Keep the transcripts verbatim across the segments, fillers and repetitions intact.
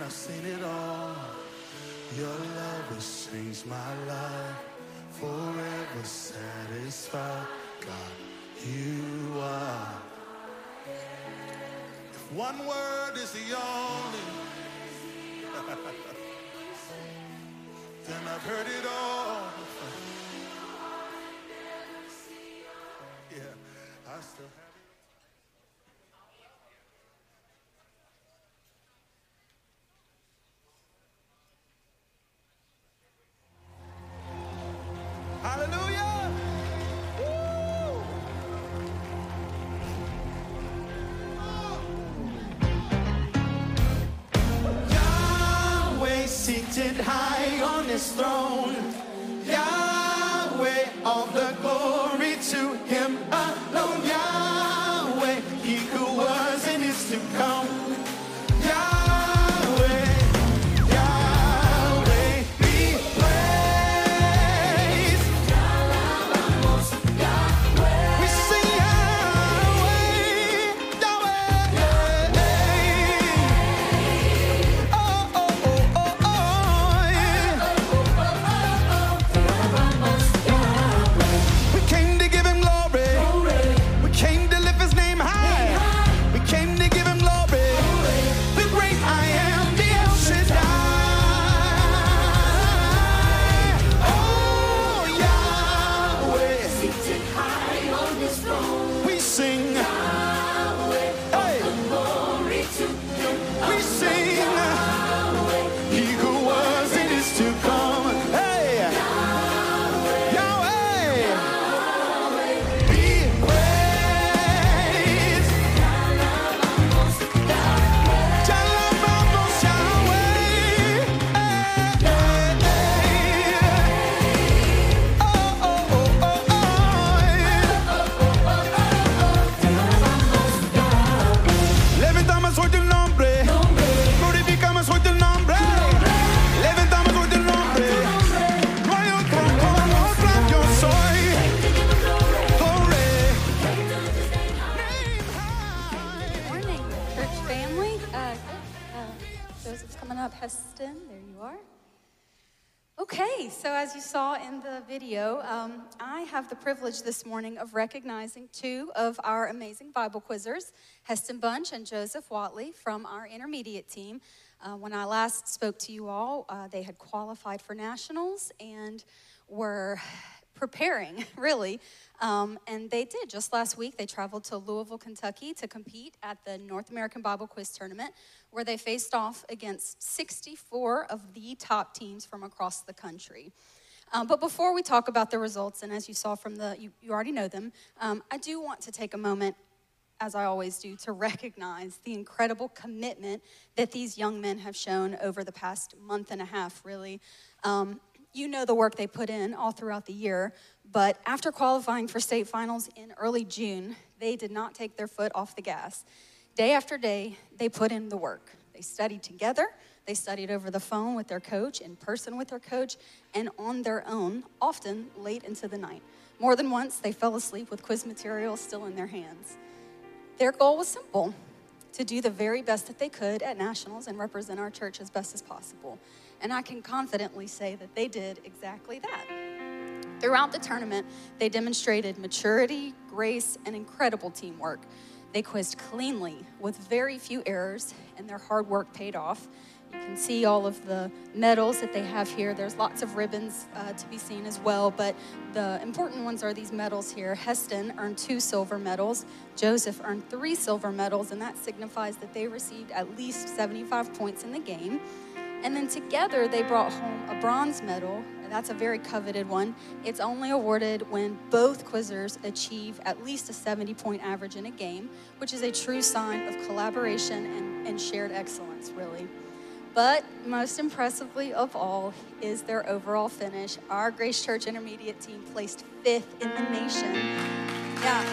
I've seen it all. Your love has changed my life. Forever satisfied. God, you are. If one word is the only, then I've heard it all. Yeah, I still have it. Hallelujah! Woo! Yahweh seated high on his throne. Yahweh, all the glory to him alone. Yahweh, he who was and is to come. Yahweh, Yahweh, be praised. We sing Yahweh, Yahweh. Oh, oh, oh, oh, oh, yeah. We came to give him glory. We came to lift his name high. We came to give him glory. The great I am, the El Shaddai. Oh, Yahweh. Seated high on his throne, We sing. Yahweh, Hey, glory to him. we sing. He who was and is to come. Hey, Yahweh. Be praised. Jalabamos Yahweh. Hey, hey, hey. Oh, oh, oh, oh, oh, yeah. Levantamos hoy tu nombre. Glorificamos hoy tu nombre. Levantamos hoy tu nombre. No hay otro como otro yo soy. Glory. Name high. Morning, church family. Uh, uh, Joseph's coming up. Heston, there you are. Okay, so as you saw in the video, um, I have the privilege this morning of recognizing two of our amazing Bible quizzers, Heston Bunch and Joseph Watley from our intermediate team. Uh, when I last spoke to you all, uh, they had qualified for nationals and were preparing, really. Um, and they did. Just last week, they traveled to Louisville, Kentucky to compete at the North American Bible Quiz Tournament, where they faced off against sixty-four of the top teams from across the country. Um, but before we talk about the results, and as you saw from the, you, you already know them, um, I do want to take a moment, as I always do, to recognize the incredible commitment that these young men have shown over the past month and a half, really. Um, You know the work they put in all throughout the year, but after qualifying for state finals in early June, they did not take their foot off the gas. Day after day, they put in the work. They studied together, they studied over the phone with their coach, in person with their coach, and on their own, often late into the night. More than once, they fell asleep with quiz material still in their hands. Their goal was simple: to do the very best that they could at nationals and represent our church as best as possible. And I can confidently say that they did exactly that. Throughout the tournament, they demonstrated maturity, grace, and incredible teamwork. They quizzed cleanly with very few errors, and their hard work paid off. You can see all of the medals that they have here. There's lots of ribbons uh, to be seen as well, but the important ones are these medals here. Heston earned two silver medals. Joseph earned three silver medals, and that signifies that they received at least seventy-five points in the game. And then together, they brought home a bronze medal. That's a very coveted one. It's only awarded when both quizzers achieve at least a seventy-point average in a game, which is a true sign of collaboration and, and shared excellence, really. But most impressively of all is their overall finish. Our Grace Church Intermediate team placed fifth in the nation. Yeah.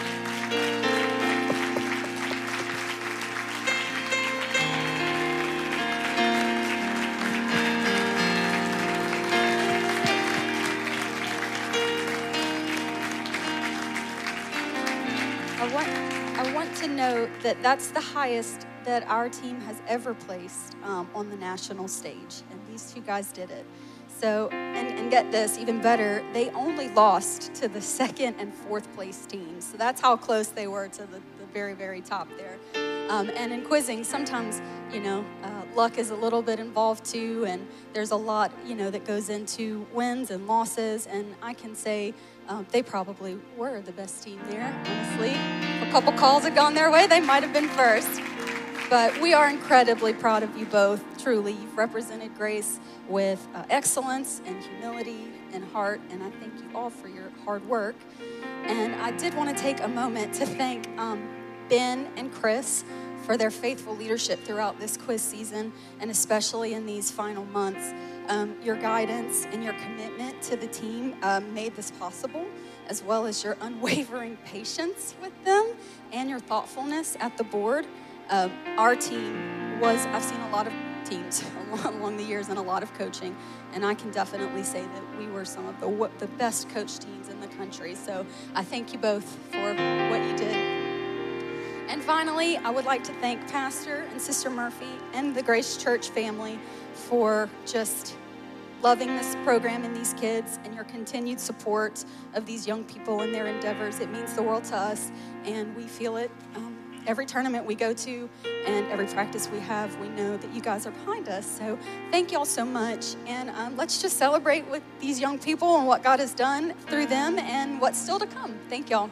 I want, I want to note that that's the highest that our team has ever placed um, on the national stage, and these two guys did it. So, and, and get this, even better, they only lost to the second and fourth place teams. So that's how close they were to the, the very, very top there. Um, and in quizzing, sometimes, you know, uh, luck is a little bit involved too, and there's a lot, you know, that goes into wins and losses, and I can say um, they probably were the best team there, honestly. If a couple calls had gone their way, they might have been first. But we are incredibly proud of you both, truly. You've represented Grace with uh, excellence and humility and heart, and I thank you all for your hard work. And I did want to take a moment to thank um, Ben and Chris for their faithful leadership throughout this quiz season, and especially in these final months. Um, your guidance and your commitment to the team um, made this possible, as well as your unwavering patience with them and your thoughtfulness at the board. Uh, our team was, I've seen a lot of teams along the years and a lot of coaching, and I can definitely say that we were some of the, the best coached teams in the country. So I thank you both for what you did. And finally, I would like to thank Pastor and Sister Murphy and the Grace Church family for just loving this program and these kids and your continued support of these young people and their endeavors. It means the world to us, and we feel it um, every tournament we go to and every practice we have. We know that you guys are behind us. So thank y'all so much. And um, let's just celebrate with these young people and what God has done through them and what's still to come. Thank y'all.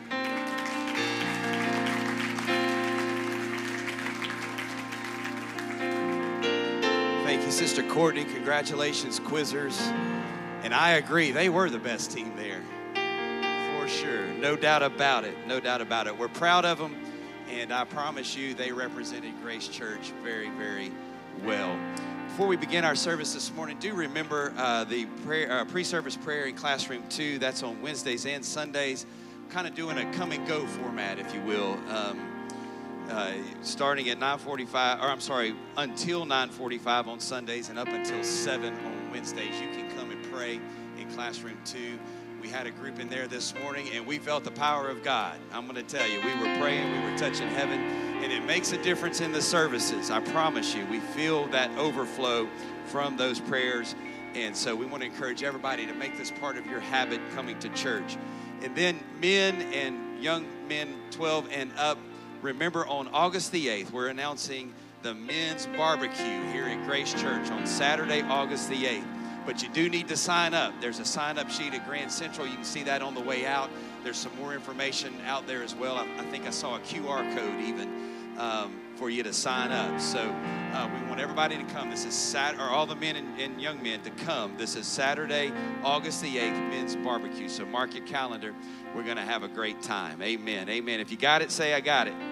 Thank you, Sister Courtney. Congratulations, quizzers. And I agree, they were the best team there. For sure. No doubt about it. No doubt about it. We're proud of them. And I promise you, they represented Grace Church very, very well. Before we begin our service this morning, do remember uh, the prayer, uh, pre-service prayer in Classroom two. That's on Wednesdays and Sundays. Kind of doing a come and go format, if you will. Um, uh, starting at nine forty-five, or I'm sorry, until nine forty-five on Sundays and up until seven on Wednesdays. You can come and pray in Classroom two. We had a group in there this morning, and we felt the power of God. I'm going to tell you, we were praying, we were touching heaven, and it makes a difference in the services. I promise you, we feel that overflow from those prayers, and so we want to encourage everybody to make this part of your habit coming to church. And then men and young men, twelve and up, remember on August the eighth, we're announcing the men's barbecue here at Grace Church on Saturday, August the eighth. But you do need to sign up. There's a sign-up sheet at Grand Central. You can see that on the way out. There's some more information out there as well. I, I think I saw a Q R code even um, for you to sign up. So uh, we want everybody to come. This is Sat, or all the men and, and young men to come. This is Saturday, August the eighth, men's barbecue. So mark your calendar. We're going to have a great time. Amen. Amen. If you got it, say I got it.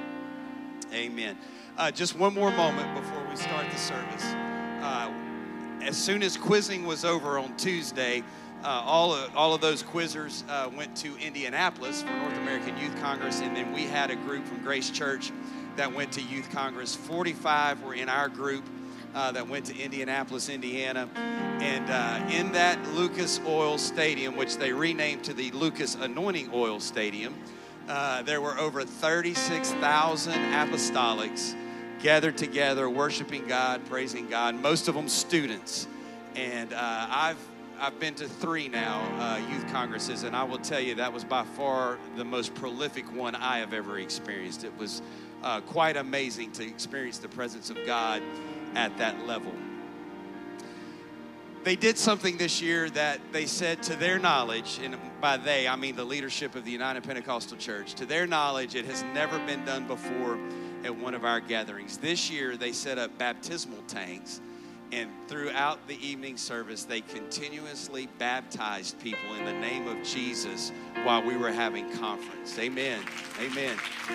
Amen. Uh, just one more moment before we start the service. Uh, As soon as quizzing was over on Tuesday, uh, all, of, all of those quizzers uh, went to Indianapolis for North American Youth Congress, and then we had a group from Grace Church that went to Youth Congress. forty-five were in our group uh, that went to Indianapolis, Indiana. And uh, in that Lucas Oil Stadium, which they renamed to the Lucas Anointing Oil Stadium, uh, there were over thirty-six thousand apostolics gathered together, worshiping God, praising God, most of them students. And uh, I've I've been to three now uh, youth congresses, and I will tell you that was by far the most prolific one I have ever experienced. It was uh, quite amazing to experience the presence of God at that level. They did something this year that they said, to their knowledge, and by they, I mean the leadership of the United Pentecostal Church, to their knowledge, it has never been done before at one of our gatherings. This year, they set up baptismal tanks, and throughout the evening service, they continuously baptized people in the name of Jesus while we were having conference. Amen. Amen.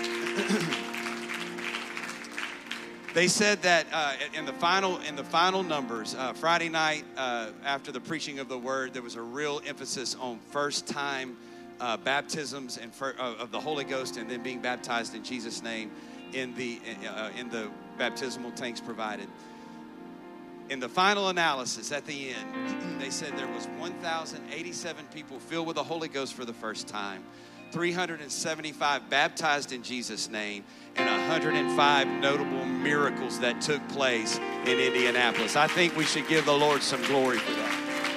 They said that uh, in the final in the final numbers, uh, Friday night uh, after the preaching of the word, there was a real emphasis on first-time uh, baptisms and for, uh, of the Holy Ghost, and then being baptized in Jesus' name in the uh, in the baptismal tanks provided. In the final analysis at the end, they said there was one thousand eighty-seven people filled with the Holy Ghost for the first time, three hundred seventy-five baptized in Jesus' name, and one hundred five notable miracles that took place in Indianapolis. I think we should give the Lord some glory for that.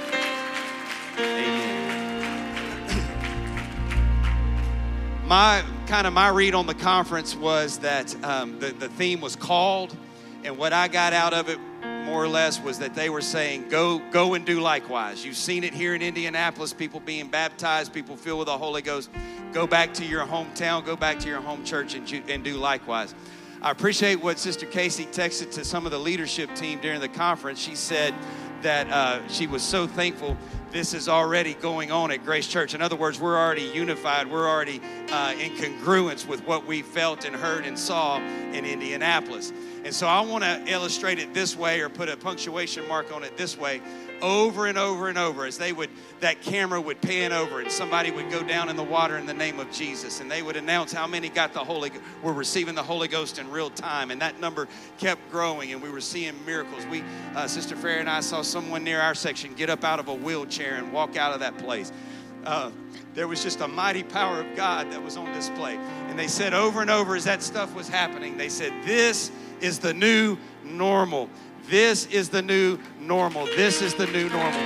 Amen. My kind of my read on the conference was that um, the, the theme was called, and what I got out of it more or less was that they were saying, go go and do likewise. You've seen it here in Indianapolis, people being baptized, people filled with the Holy Ghost. Go back to your hometown, go back to your home church and, and do likewise. I appreciate what Sister Casey texted to some of the leadership team during the conference. She said that uh, she was so thankful this is already going on at Grace Church. In other words, we're already unified. We're already uh, in congruence with what we felt and heard and saw in Indianapolis. And so I want to illustrate it this way, or put a punctuation mark on it this way, over and over and over, as they would, that camera would pan over and somebody would go down in the water in the name of Jesus, and they would announce how many got the Holy, were receiving the Holy Ghost in real time, and that number kept growing, and we were seeing miracles. We, uh, Sister Farrah and I saw someone near our section get up out of a wheelchair and walk out of that place. Uh, there was just a mighty power of God that was on display, and they said over and over as that stuff was happening, they said, this is the new normal. This is the new normal. This is the new normal.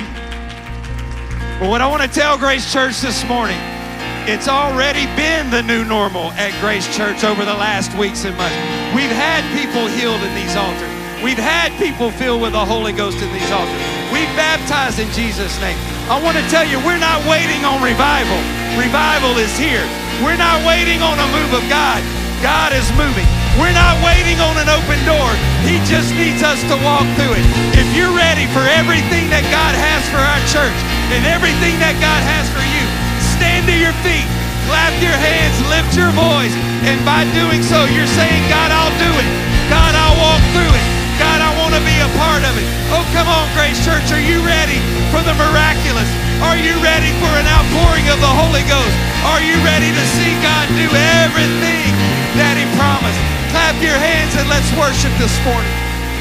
But what I want to tell Grace Church this morning, it's already been the new normal at Grace Church over the last weeks and months. We've had people healed in these altars. We've had people filled with the Holy Ghost in these altars. We've baptized in Jesus' name. I want to tell you, we're not waiting on revival. Revival is here. We're not waiting on a move of God. God is moving. We're not waiting on an open door. He just needs us to walk through it. If you're ready for everything that God has for our church and everything that God has for you, stand to your feet, clap your hands, lift your voice, and by doing so, you're saying, God, I'll do it. God, I'll walk through it. God, I want to be a part of it. Oh, come on, Grace Church. Are you ready for the miraculous? Are you ready for an outpouring of the Holy Ghost? Are you ready to see God do everything that He promised? Clap your hands and let's worship this morning.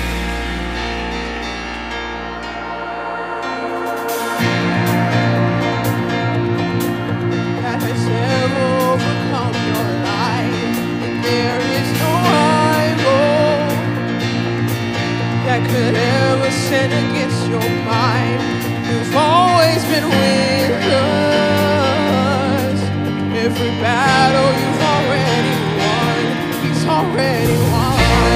That has ever overcome your life, and there is no rival that could ever sin against your mind. You've always been with us. Every battle you've already won. He's already won.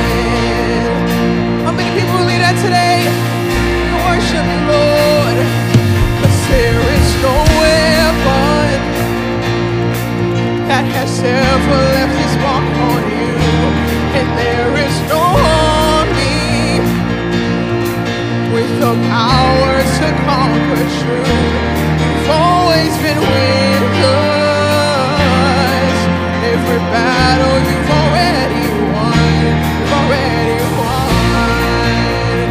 How many people believe that today? We worship the Lord. 'Cause there is no weapon that has ever left its mark on you, and there is no army with the power to conquer truth. You've always been with us. Every battle you've already won. You've already won.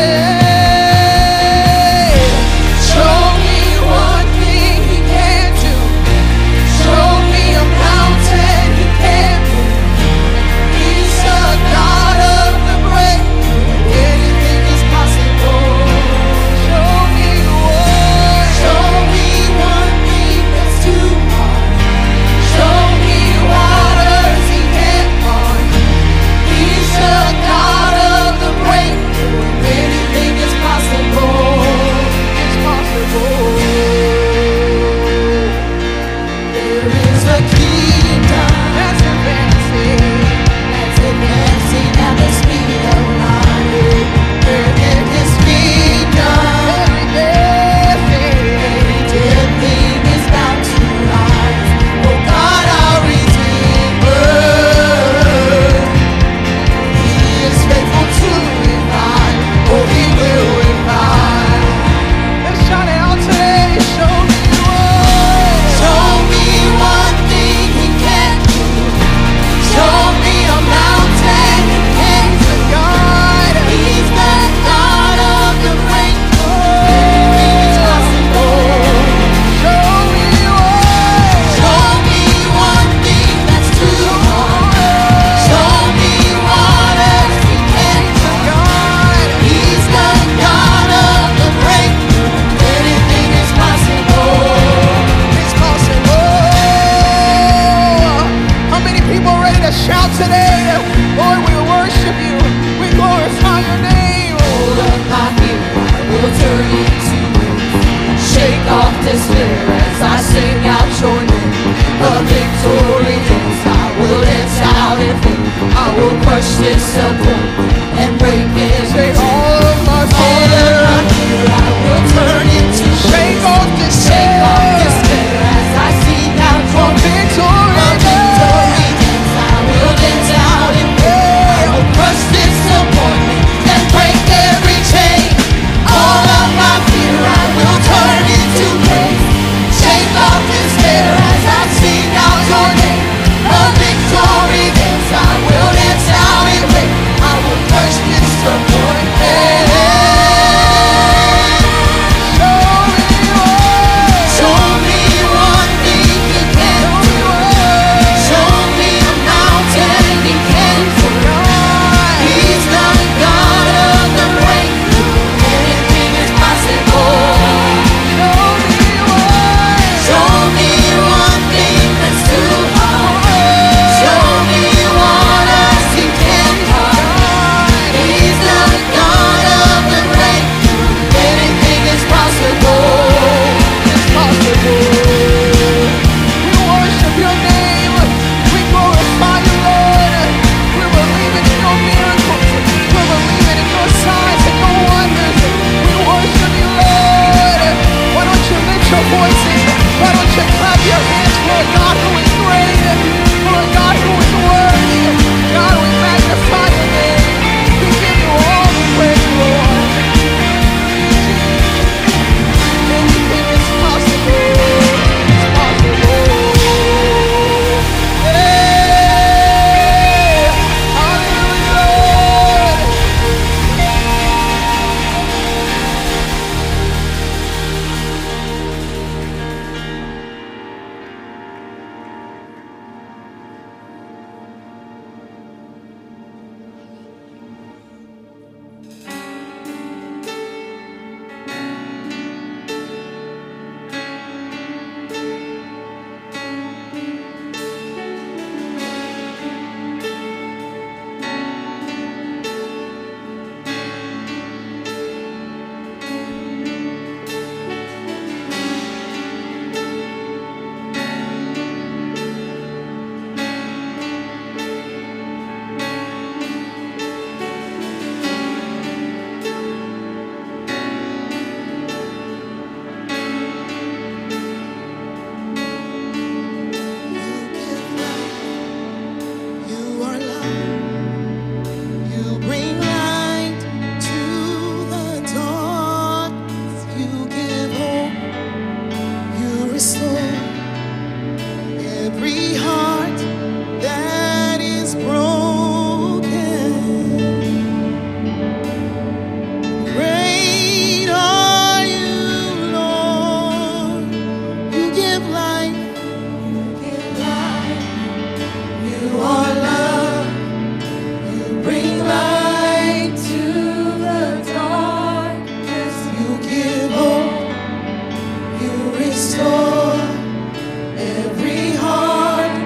Say, show me one thing He can't do. Show me a mountain He can't move. He's a God of the breakthrough. Anything is possible. Show me one. Show me one thing that's too hard. today. Lord, we worship you. We glorify your name. All of my fear I will turn into praise. Shake off despair as I sing out your name. A victory dance I will dance out in faith. I will crush disappointment and break every Say chain. all of my All of fear. my fear I will turn into Shake off praise. despair. Shake off despair as I sing out your name. Victory A victory dance I will dance out in faith. I will crush disappointment and break every chain. All of my fear I will turn into praise. Shake off despair as I sing out your name. A victory dance I will dance out in faith. I will crush disappointment. Show me one thing you can do. Show me a mountain he can move. He's the God of the breakthrough. Anything is possible. Show me one thing that's too hard. Show me what else he can do. He's the God of the breakthrough. Anything is possible. is possible. We worship your name. We glorify you, Lord. We're believing in your miracles. We're believing in your signs and your wonders. We worship you, Lord. Why don't you lift your voices? Why don't you clap your hands for a God who is great, for a God who is worthy? God, we magnify your name. We give you all the praise, Lord. Anything is possible. It's possible. Hey, hallelujah, Lord. You are love. You bring light to the darkness. You give hope. You restore every heart that is broken. Great are you, Lord. You give life. You are love. You bring light to the darkness. You give hope. You restore every heart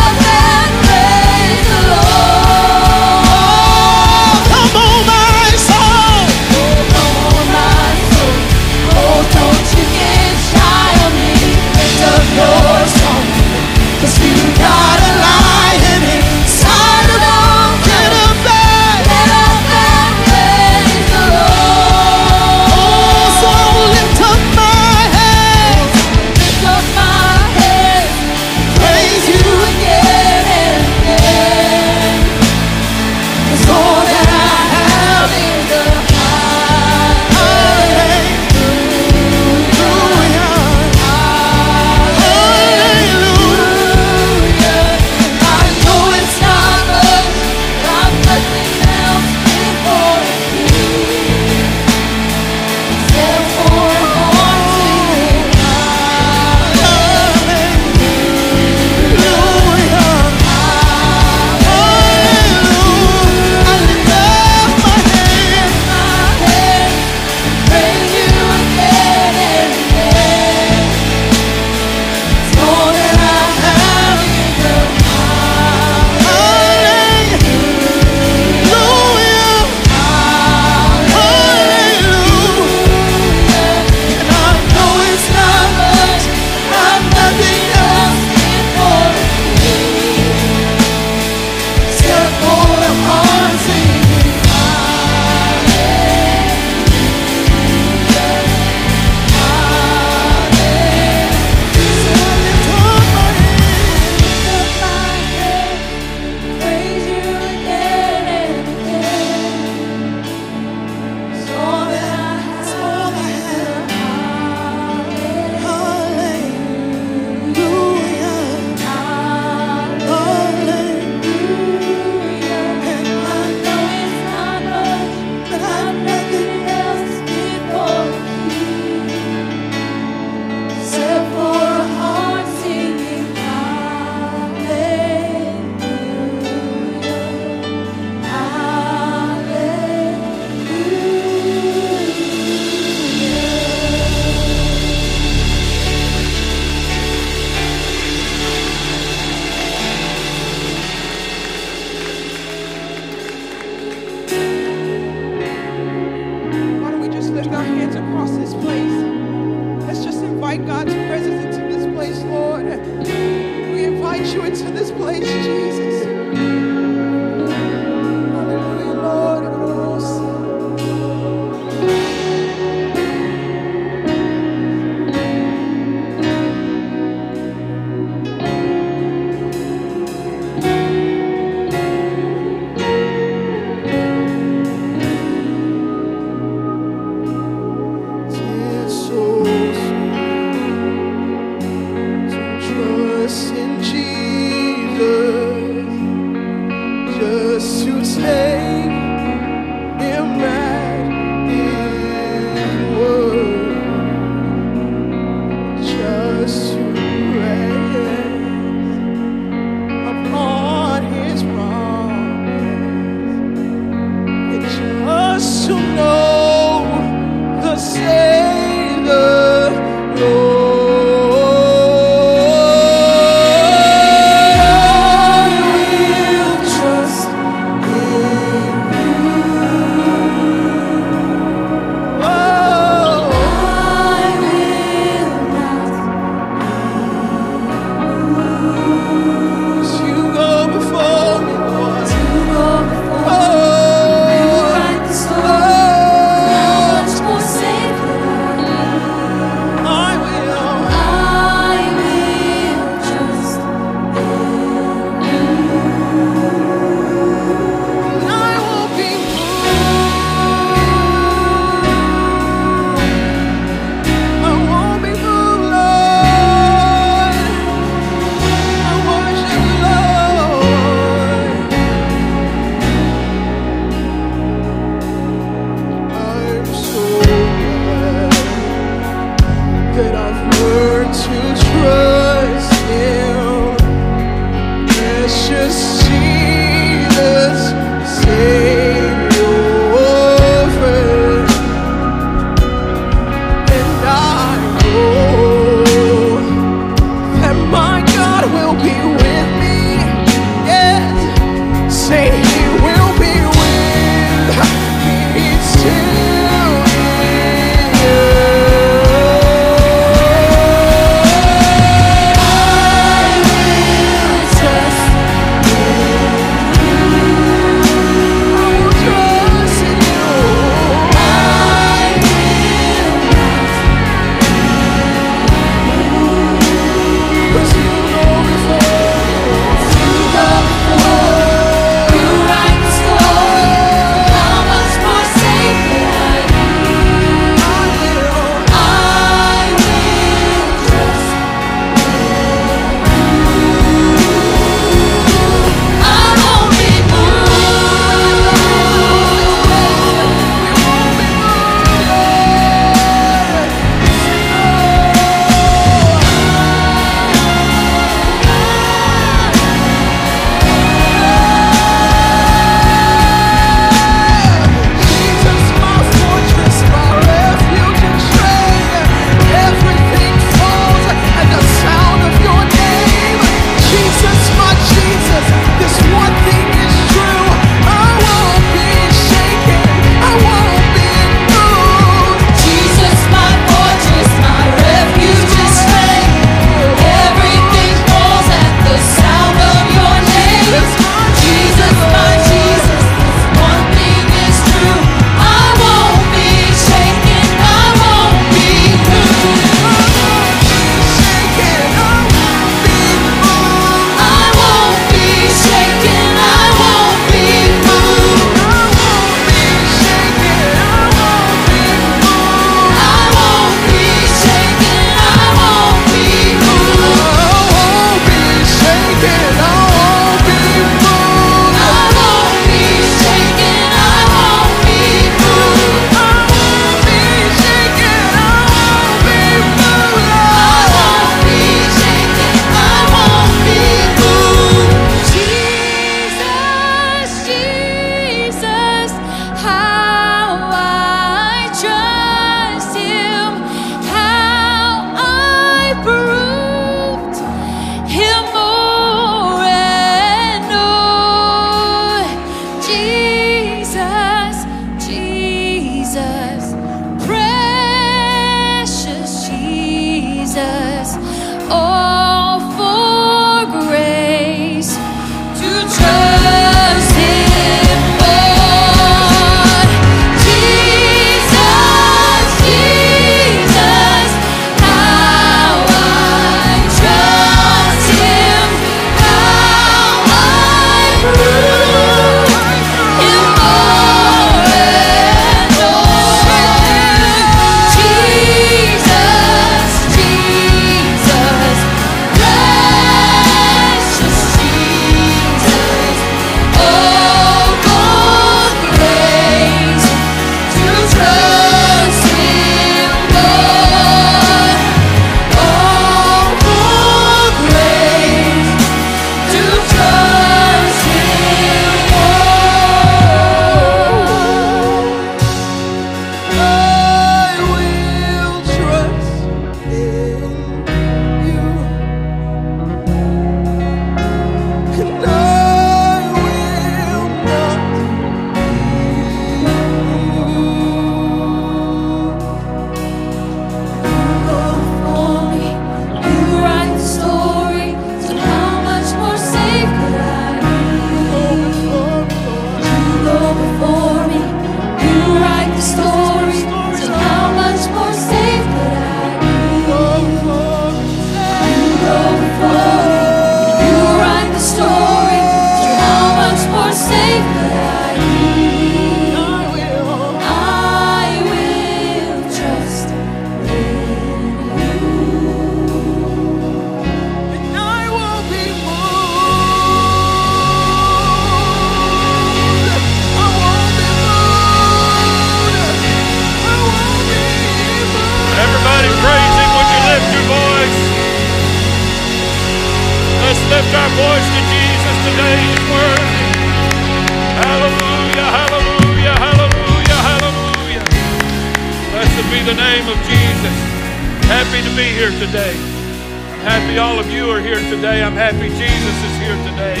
be here today. I'm happy all of you are here today. I'm happy Jesus is here today.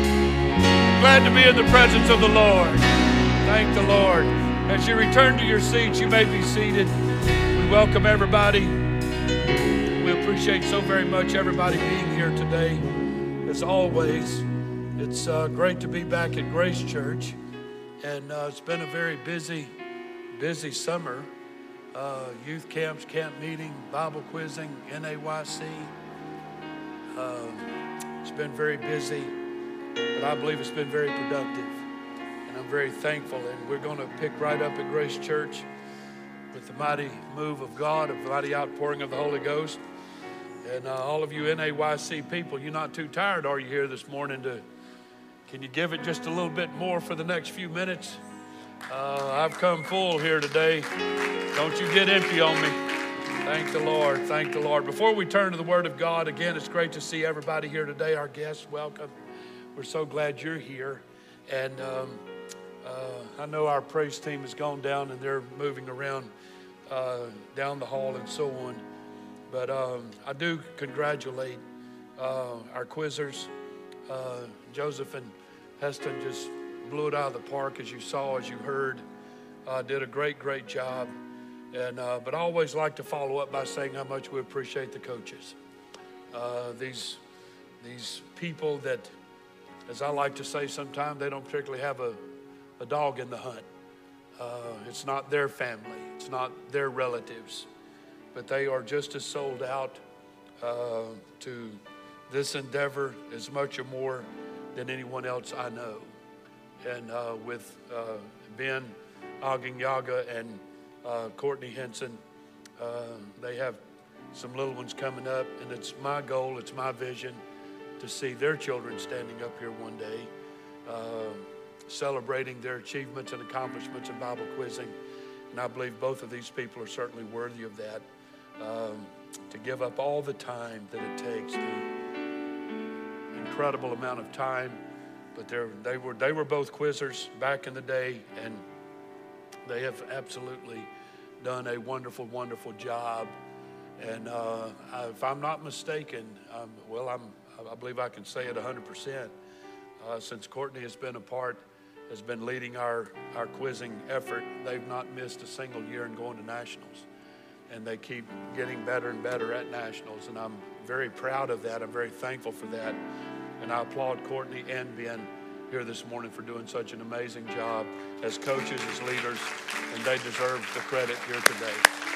Glad to be in the presence of the Lord. Thank the Lord. As you return to your seats, you may be seated. We welcome everybody. We appreciate so very much everybody being here today. As always, it's uh, great to be back at Grace Church. And uh, it's been a very busy, busy summer. Uh, youth camps, camp meeting, Bible quizzing, N A Y C. Uh, it's been very busy, but I believe it's been very productive. And I'm very thankful. And we're going to pick right up at Grace Church with the mighty move of God, a mighty outpouring of the Holy Ghost. And uh, all of you N A Y C people, you're not too tired, are you, here this morning? To Can you give it just a little bit more for the next few minutes? Uh, I've come full here today. Don't you get empty on me. Thank the Lord. Thank the Lord. Before we turn to the Word of God, again, it's great to see everybody here today. Our guests, welcome. We're so glad you're here. And um, uh, I know our praise team has gone down and they're moving around uh, down the hall and so on. But um, I do congratulate uh, our quizzers. Uh, Joseph and Heston just blew it out of the park, as you saw, as you heard. Uh, did a great, great job. And uh, but I always like to follow up by saying how much we appreciate the coaches. Uh, these these people that, as I like to say sometimes, they don't particularly have a, a dog in the hunt. Uh, it's not their family. It's not their relatives. But they are just as sold out uh, to this endeavor as much or more than anyone else I know. And uh, with uh, Ben Aginyaga and uh, Courtney Henson, uh, they have some little ones coming up, and it's my goal, it's my vision to see their children standing up here one day, uh, celebrating their achievements and accomplishments in Bible quizzing. And I believe both of these people are certainly worthy of that, um, to give up all the time that it takes, the incredible amount of time. But they were they were both quizzers back in the day, and they have absolutely done a wonderful, wonderful job. And uh, I, if I'm not mistaken, um, well, I'm I believe I can say it one hundred percent. Uh, since Courtney has been a part, has been leading our our quizzing effort, they've not missed a single year in going to nationals, and they keep getting better and better at nationals. And I'm very proud of that. I'm very thankful for that. And I applaud Courtney and Ben here this morning for doing such an amazing job as coaches, as leaders, and they deserve the credit here today.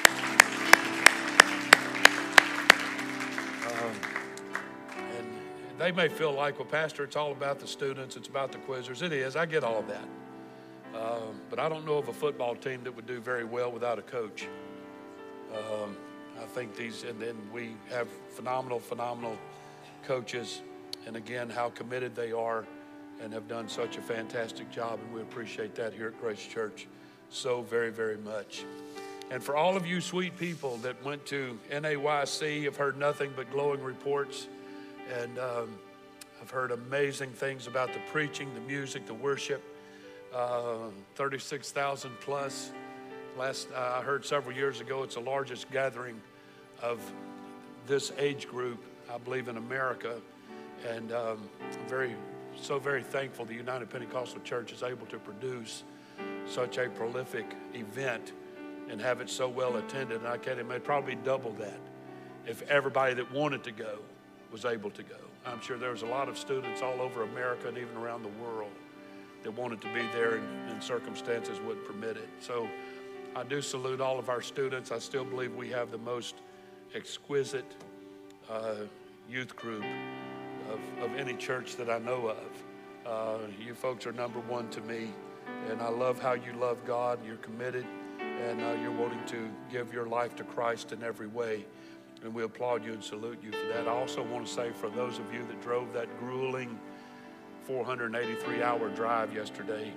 Um, and they may feel like, well, Pastor, it's all about the students, it's about the quizzers. It is, I get all of that. Um, but I don't know of a football team that would do very well without a coach. Um, I think these, and then we have phenomenal, phenomenal coaches. And again, how committed they are and have done such a fantastic job. And we appreciate that here at Grace Church so very, very much. And for all of you sweet people that went to N A Y C, have heard nothing but glowing reports. And um, I've heard amazing things about the preaching, the music, the worship. Uh, thirty-six thousand plus. Last uh, I heard several years ago, it's the largest gathering of this age group, I believe, in America. And um, I'm very, so very thankful the United Pentecostal Church is able to produce such a prolific event and have it so well attended. And I can't imagine, probably double that if everybody that wanted to go was able to go. I'm sure there was a lot of students all over America and even around the world that wanted to be there, and, and circumstances would permit it. So I do salute all of our students. I still believe we have the most exquisite uh, youth group Of, of any church that I know of. Uh, you folks are number one to me, and I love how you love God, and you're committed, and uh, you're wanting to give your life to Christ in every way, and we applaud you and salute you for that. I also want to say, for those of you that drove that grueling four hundred eighty-three hour drive yesterday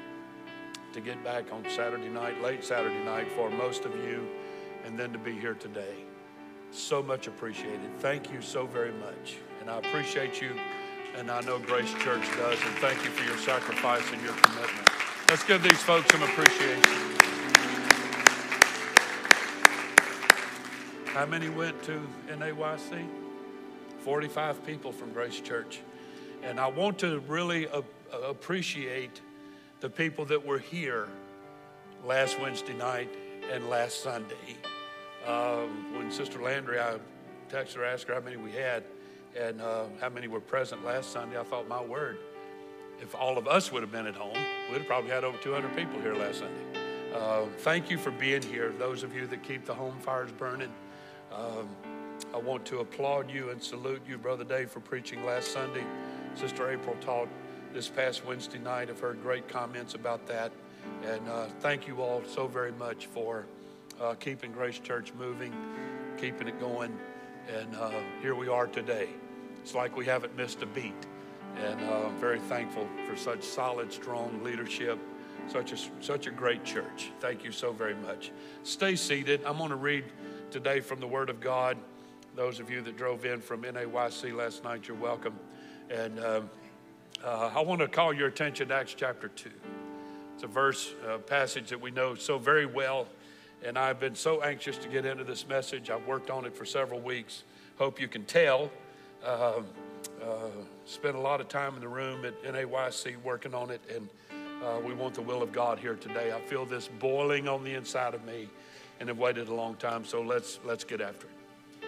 to get back on Saturday night, late Saturday night for most of you, and then to be here today, so much appreciated. Thank you so very much. And I appreciate you, and I know Grace Church does, and thank you for your sacrifice and your commitment. Let's give these folks some appreciation. How many went to N A Y C? forty-five people from Grace Church. And I want to really uh, appreciate the people that were here last Wednesday night and last Sunday. Um, when Sister Landry, I texted her, asked her how many we had and uh, how many were present last Sunday. I thought, my word, if all of us would have been at home, we'd have probably had over two hundred people here last Sunday. Uh, thank you for being here. Those of you that keep the home fires burning, um, I want to applaud you and salute you, Brother Dave, for preaching last Sunday. Sister April taught this past Wednesday night. I've heard great comments about that. And uh, thank you all so very much for uh, keeping Grace Church moving, keeping it going. And uh, here we are today. It's like we haven't missed a beat. And uh, I'm very thankful for such solid, strong leadership, such a, such a great church. Thank you so very much. Stay seated. I'm going to read today from the Word of God. Those of you that drove in from N A Y C last night, you're welcome. And uh, uh, I want to call your attention to Acts chapter two. It's a verse, uh, passage that we know so very well. And I've been so anxious to get into this message. I've worked on it for several weeks. Hope you can tell. Uh, uh, spent a lot of time in the room at N A Y C working on it. And uh, we want the will of God here today. I feel this boiling on the inside of me and have waited a long time. So let's, let's get after it.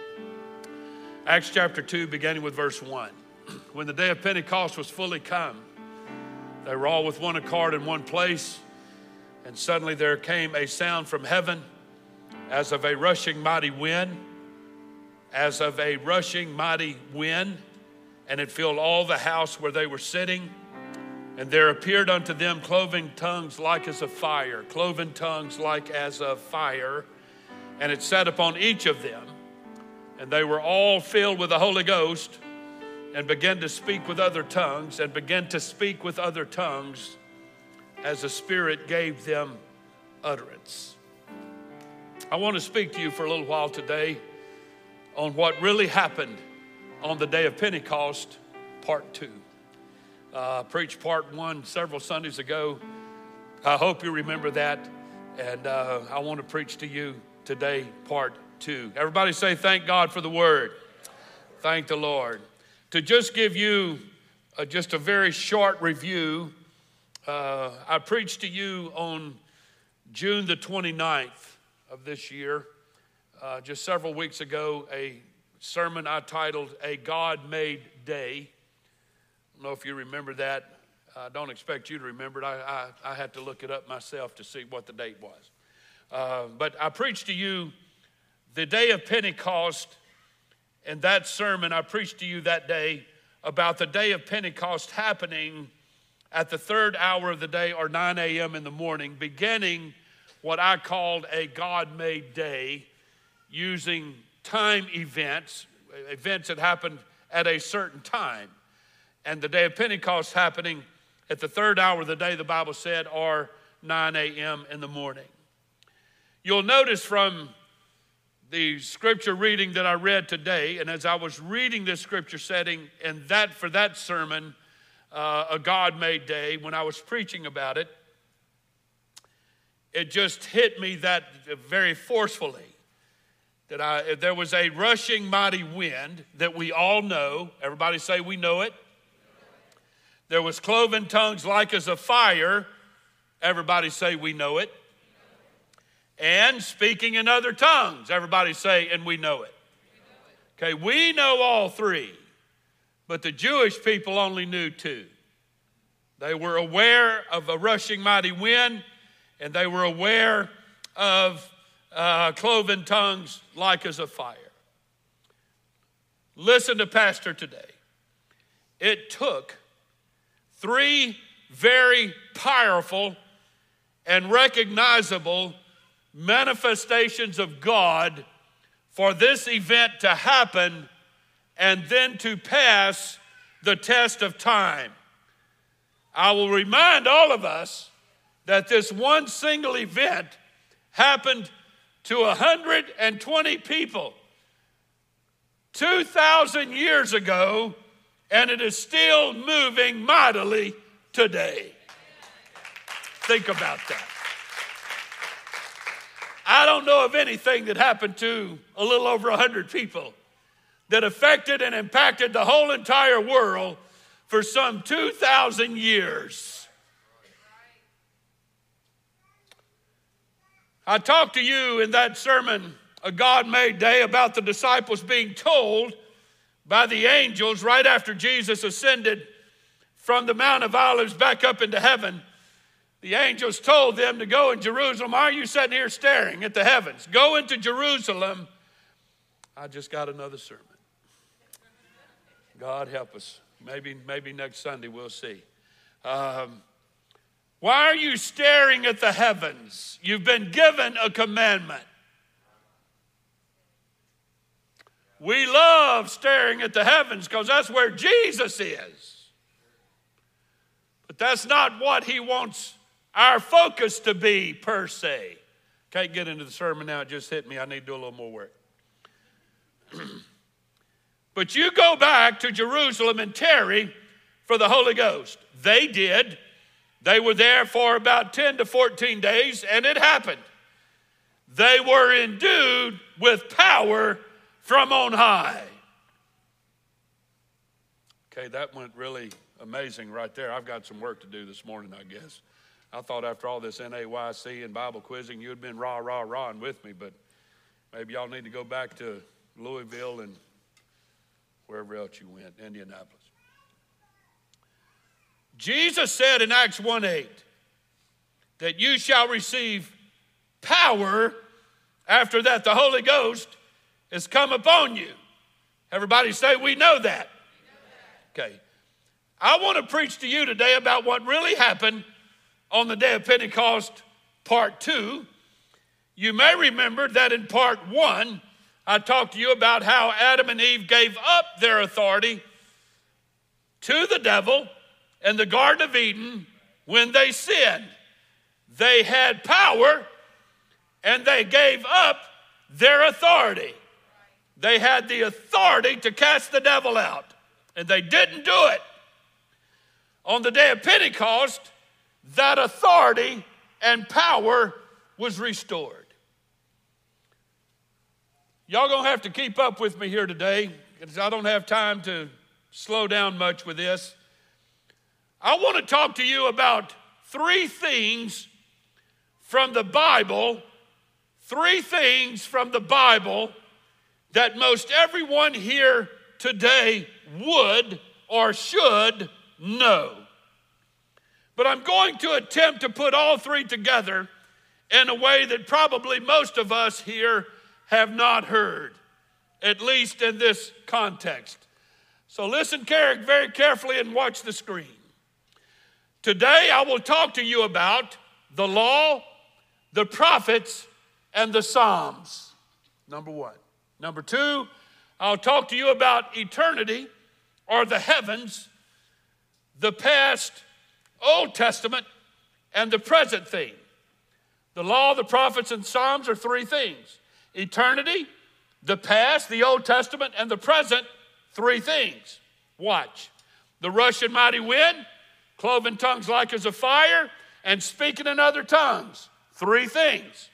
Acts chapter two, beginning with verse one. When the day of Pentecost was fully come, they were all with one accord in one place, and suddenly there came a sound from heaven as of a rushing mighty wind, as of a rushing mighty wind, and it filled all the house where they were sitting. And there appeared unto them cloven tongues like as of fire, cloven tongues like as of fire, and it sat upon each of them. And they were all filled with the Holy Ghost and began to speak with other tongues and began to speak with other tongues as the Spirit gave them utterance. I want to speak to you for a little while today on what really happened on the day of Pentecost, part two. Uh, I preached part one several Sundays ago. I hope you remember that. And uh, I want to preach to you today, part two. Everybody say, thank God for the word. Thank the Lord. To just give you uh, just a very short review, uh, I preached to you on June the twenty-ninth of this year, uh, just several weeks ago, a sermon I titled, A God-Made Day. I don't know if you remember that. I don't expect you to remember it. I, I, I had to look it up myself to see what the date was. Uh, but I preached to you the day of Pentecost. And that sermon, I preached to you that day about the day of Pentecost happening at the third hour of the day, or nine a.m. in the morning, beginning what I called a God-made day, using time events, events that happened at a certain time. And the day of Pentecost happening at the third hour of the day, the Bible said, or nine a.m. in the morning. You'll notice from the scripture reading that I read today, and as I was reading this scripture setting, and that for that sermon, uh, a God-made day, when I was preaching about it, it just hit me that very forcefully, that I there was a rushing mighty wind that we all know. Everybody say we know it. There was cloven tongues like as a fire. Everybody say we know it. And speaking in other tongues. Everybody say, and we know it. Okay, we know all three, but the Jewish people only knew two. They were aware of a rushing mighty wind, and they were aware of uh, cloven tongues like as a fire. Listen to Pastor today. It took three very powerful and recognizable manifestations of God for this event to happen and then to pass the test of time. I will remind all of us that this one single event happened to one hundred twenty people two thousand years ago, and it is still moving mightily today. Think about that. I don't know of anything that happened to a little over one hundred people that affected and impacted the whole entire world for some two thousand years. I talked to you in that sermon, A God-Made Day, about the disciples being told by the angels right after Jesus ascended from the Mount of Olives back up into heaven. The angels told them to go in Jerusalem. Why are you sitting here staring at the heavens? Go into Jerusalem. I just got another sermon. God help us. Maybe, maybe next Sunday we'll see. Um, why are you staring at the heavens? You've been given a commandment. We love staring at the heavens because that's where Jesus is. But that's not what he wants our focus to be, per se. Can't get into the sermon now. It just hit me. I need to do a little more work. But you go back to Jerusalem and tarry for the Holy Ghost. They did. They were there for about ten to fourteen days, and it happened. They were endued with power from on high. Okay, that went really amazing right there. I've got some work to do this morning, I guess. I thought after all this N A Y C and Bible quizzing, you'd been rah, rah, rahing with me, but maybe y'all need to go back to Louisville and wherever else you went, Indianapolis. Jesus said in Acts one eight that you shall receive power. After that, the Holy Ghost has come upon you. Everybody say, we know that. Okay. I want to preach to you today about what really happened on the day of Pentecost, part two. You may remember that in part one, I talked to you about how Adam and Eve gave up their authority to the devil in the Garden of Eden when they sinned. They had power and they gave up their authority. They had the authority to cast the devil out, and they didn't do it. On the day of Pentecost, that authority and power was restored. Y'all gonna have to keep up with me here today, because I don't have time to slow down much with this. I want to talk to you about three things from the Bible, three things from the Bible that most everyone here today would or should know. But I'm going to attempt to put all three together in a way that probably most of us here have not heard, at least in this context. So listen very carefully and watch the screen. Today I will talk to you about the law, the prophets, and the Psalms. Number one. Number two, I'll talk to you about eternity or the heavens, the past, Old Testament, and the present thing. The law, the prophets, and Psalms are three things. Eternity, the past, the Old Testament, and the present, three things. Watch. The rushing mighty wind, cloven tongues like as a fire, and speaking in other tongues. Three things.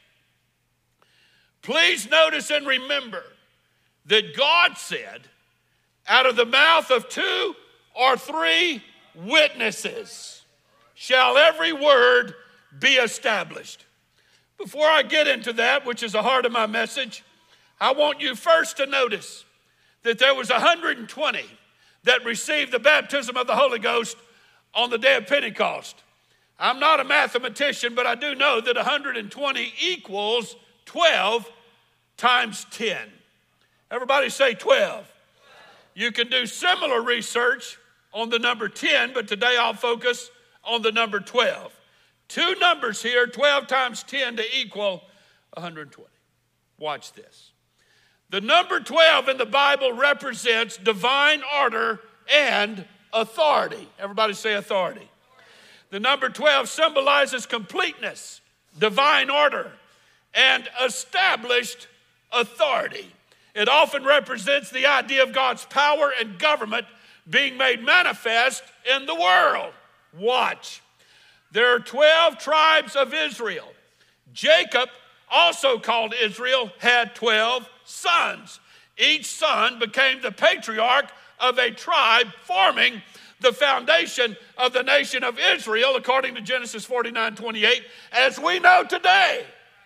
Please notice and remember that God said, out of the mouth of two or three witnesses shall every word be established. Before I get into that, which is the heart of my message, I want you first to notice that there was one hundred twenty that received the baptism of the Holy Ghost on the day of Pentecost. I'm not a mathematician, but I do know that one hundred twenty equals twelve times ten. Everybody say twelve. You can do similar research on the number ten, but today I'll focus on the number twelve. Two numbers here, twelve times ten to equal one hundred twenty. Watch this. The number twelve in the Bible represents divine order and authority. Everybody say authority. The number twelve symbolizes completeness, divine order, and established authority. It often represents the idea of God's power and government being made manifest in the world. Watch. There are twelve tribes of Israel. Jacob also called Israel, had twelve sons. Each son became the patriarch of a tribe, forming the foundation of the nation of Israel, according to Genesis forty-nine twenty-eight, as we know today.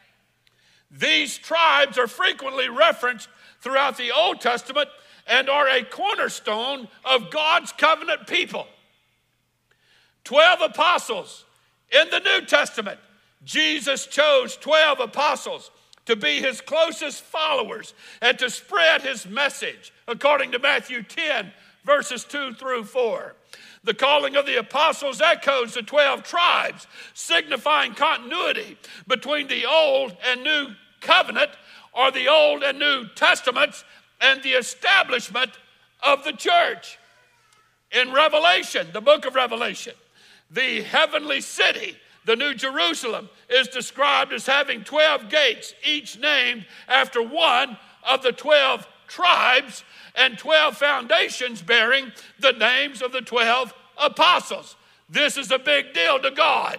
These tribes are frequently referenced throughout the Old Testament and are a cornerstone of God's covenant people. Twelve apostles in the New Testament. Jesus chose twelve apostles to be his closest followers and to spread his message, according to Matthew ten, verses two through four. The calling of the apostles echoes the twelve tribes, signifying continuity between the Old and New Covenant, or the Old and New Testaments, and the establishment of the church. In Revelation, the book of Revelation, the heavenly city, the New Jerusalem, is described as having twelve gates, each named after one of the twelve tribes, and twelve foundations bearing the names of the twelve apostles. This is a big deal to God.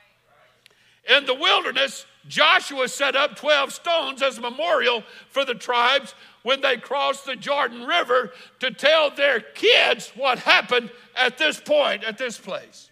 In the wilderness, Joshua set up twelve stones as a memorial for the tribes when they crossed the Jordan River to tell their kids what happened at this point, at this place.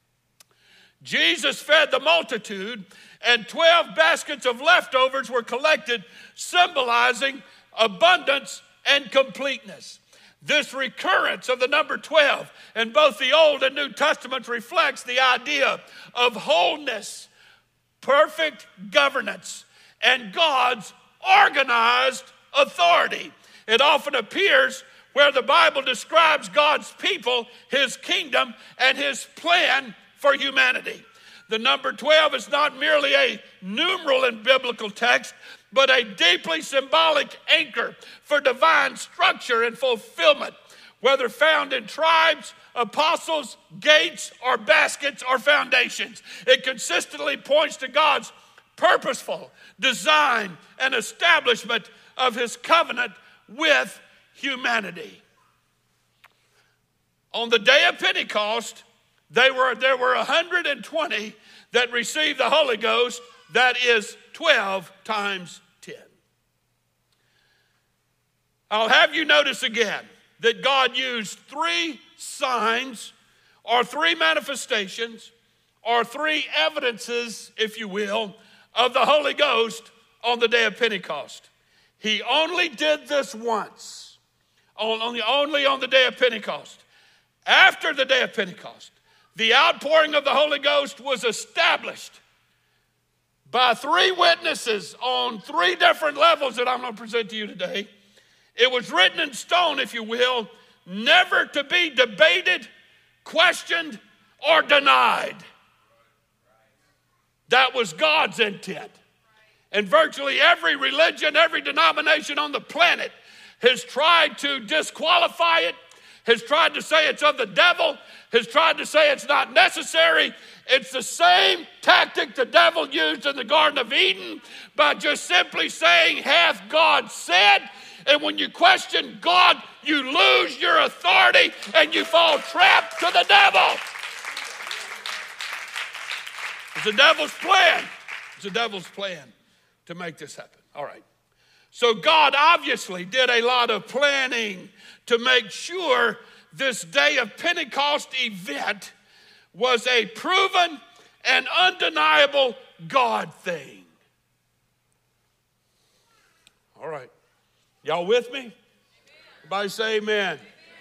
Jesus fed the multitude, and twelve baskets of leftovers were collected, symbolizing abundance and completeness. This recurrence of the number twelve in both the Old and New Testaments reflects the idea of wholeness, perfect governance, and God's organized authority. It often appears where the Bible describes God's people, his kingdom, and his plan for humanity. The number twelve is not merely a numeral in biblical text, but a deeply symbolic anchor for divine structure and fulfillment, whether found in tribes, apostles, gates, or baskets, or foundations. It consistently points to God's purposeful design and establishment of his covenant with humanity. On the day of Pentecost, they were, there were one hundred twenty that received the Holy Ghost. That is twelve times ten. I'll have you notice again that God used three signs or three manifestations or three evidences, if you will, of the Holy Ghost on the day of Pentecost. He only did this once, only, only on the day of Pentecost. After the day of Pentecost, the outpouring of the Holy Ghost was established by three witnesses on three different levels that I'm going to present to you today. It was written in stone, if you will, never to be debated, questioned, or denied. That was God's intent. And virtually every religion, every denomination on the planet has tried to disqualify it, has tried to say it's of the devil, has tried to say it's not necessary. It's the same tactic the devil used in the Garden of Eden by just simply saying, hath God said? And when you question God, you lose your authority and you fall trapped to the devil. It's the devil's plan. It's the devil's plan to make this happen. All right. So God obviously did a lot of planning to make sure this day of Pentecost event was a proven and undeniable God thing. All right. Y'all with me? Everybody say amen. Amen.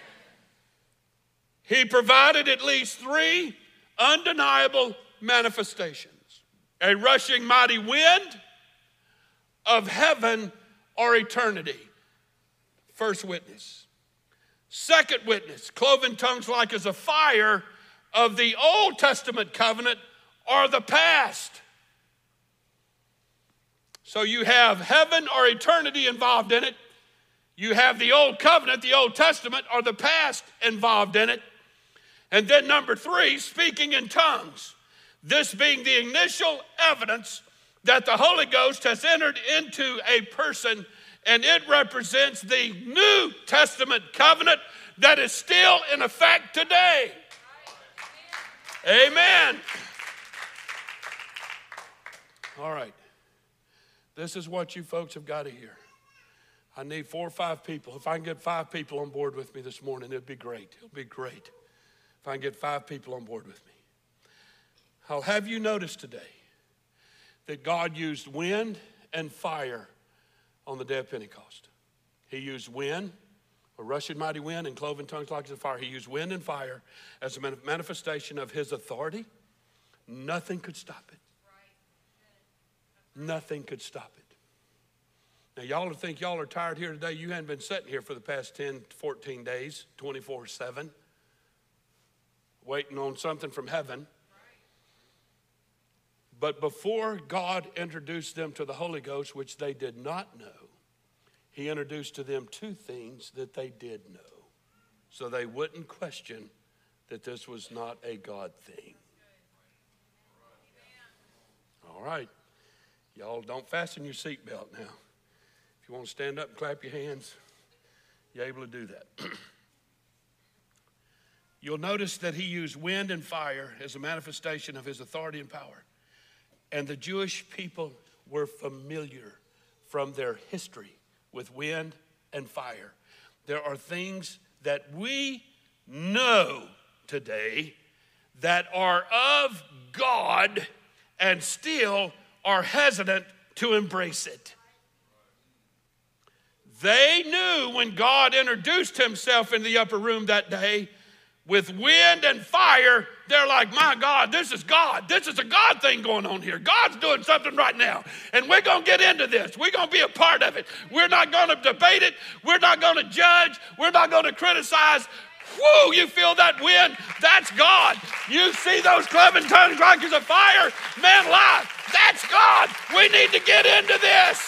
He provided at least three undeniable manifestations. A rushing mighty wind of heaven or eternity. First witness. Second witness, cloven tongues like as a fire of the Old Testament covenant or the past. So you have heaven or eternity involved in it. You have the Old Covenant, the Old Testament, or the past involved in it. And then number three, speaking in tongues. This being the initial evidence that the Holy Ghost has entered into a person, and it represents the New Testament covenant that is still in effect today. Amen. All right. This is what you folks have got to hear. I need four or five people. If I can get five people on board with me this morning, it'd be great. It'll be great if I can get five people on board with me. I'll have you notice today that God used wind and fire on the day of Pentecost. He used wind, a rushing mighty wind, and cloven tongues like a fire. He used wind and fire as a manifestation of his authority. Nothing could stop it. Nothing could stop it. Now, y'all think y'all are tired here today. You hadn't been sitting here for the past ten, fourteen days, twenty-four seven, waiting on something from heaven. But before God introduced them to the Holy Ghost, which they did not know, he introduced to them two things that they did know, so they wouldn't question that this was not a God thing. All right. Y'all don't fasten your seatbelt now. If you want to stand up and clap your hands, you're able to do that. You'll notice that he used wind and fire as a manifestation of his authority and power. And the Jewish people were familiar from their history with wind and fire. There are things that we know today that are of God and still are hesitant to embrace it. They knew when God introduced himself in the upper room that day with wind and fire, they're like, my God, this is God. This is a God thing going on here. God's doing something right now. And we're going to get into this. We're going to be a part of it. We're not going to debate it. We're not going to judge. We're not going to criticize. Whoo, you feel that wind? That's God. You see those cloven tongues like as a fire? Man alive, that's God. We need to get into this.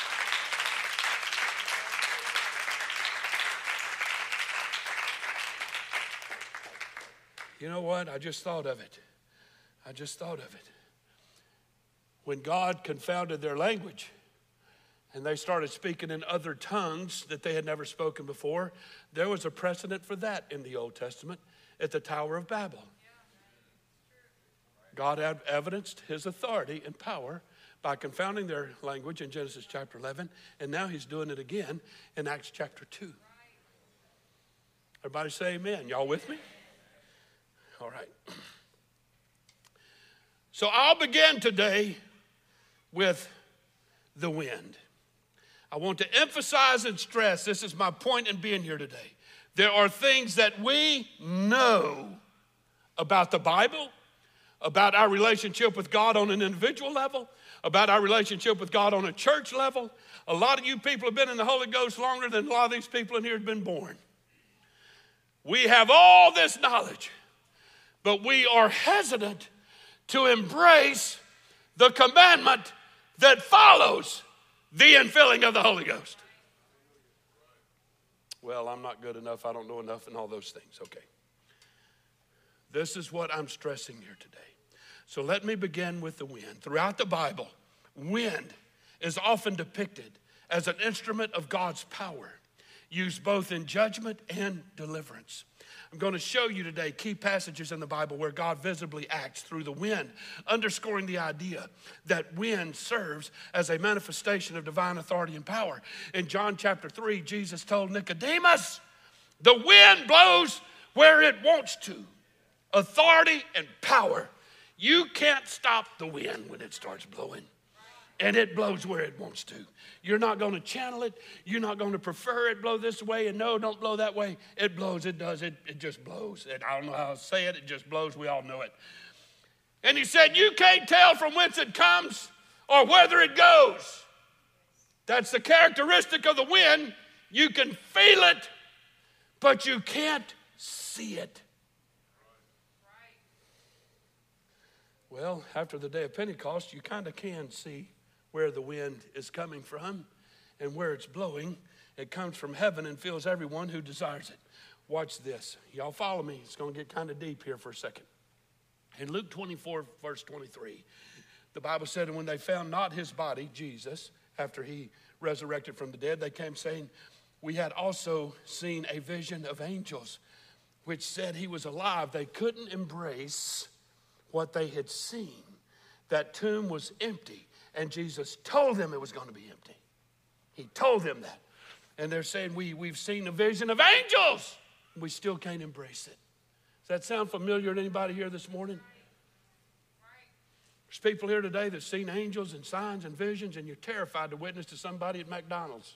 You know what? I just thought of it. I just thought of it. When God confounded their language and they started speaking in other tongues that they had never spoken before, there was a precedent for that in the Old Testament at the Tower of Babel. God had evidenced his authority and power by confounding their language in Genesis chapter eleven, and now he's doing it again in Acts chapter two. Everybody say amen. Y'all with me? All right. So I'll begin today with the wind. I want to emphasize and stress, this is my point in being here today. There are things that we know about the Bible, about our relationship with God on an individual level, about our relationship with God on a church level. A lot of you people have been in the Holy Ghost longer than a lot of these people in here have been born. We have all this knowledge, but we are hesitant to embrace the commandment that follows the infilling of the Holy Ghost. Well, I'm not good enough. I don't know enough and all those things. Okay. This is what I'm stressing here today. So let me begin with the wind. Throughout the Bible, wind is often depicted as an instrument of God's power, used both in judgment and deliverance. I'm going to show you today key passages in the Bible where God visibly acts through the wind, underscoring the idea that wind serves as a manifestation of divine authority and power. In John chapter three, Jesus told Nicodemus, the wind blows where it wants to. Authority and power. You can't stop the wind when it starts blowing. And it blows where it wants to. You're not going to channel it. You're not going to prefer it blow this way and no, don't blow that way. It blows, it does, it, it just blows. And I don't know how to say it, it just blows. We all know it. And he said, you can't tell from whence it comes or whether it goes. That's the characteristic of the wind. You can feel it, but you can't see it. Well, after the day of Pentecost, you kind of can see where the wind is coming from and where it's blowing. It comes from heaven and fills everyone who desires it. Watch this. Y'all follow me. It's going to get kind of deep here for a second. In Luke twenty-four, verse twenty-three, the Bible said, and when they found not his body, Jesus, after he resurrected from the dead, they came saying, we had also seen a vision of angels, which said he was alive. They couldn't embrace what they had seen. That tomb was empty, And Jesus told them it was going to be empty. He told them that. And they're saying, we, we've seen a vision of angels. We still can't embrace it. Does that sound familiar to anybody here this morning? There's people here today that's seen angels and signs and visions, and you're terrified to witness to somebody at McDonald's.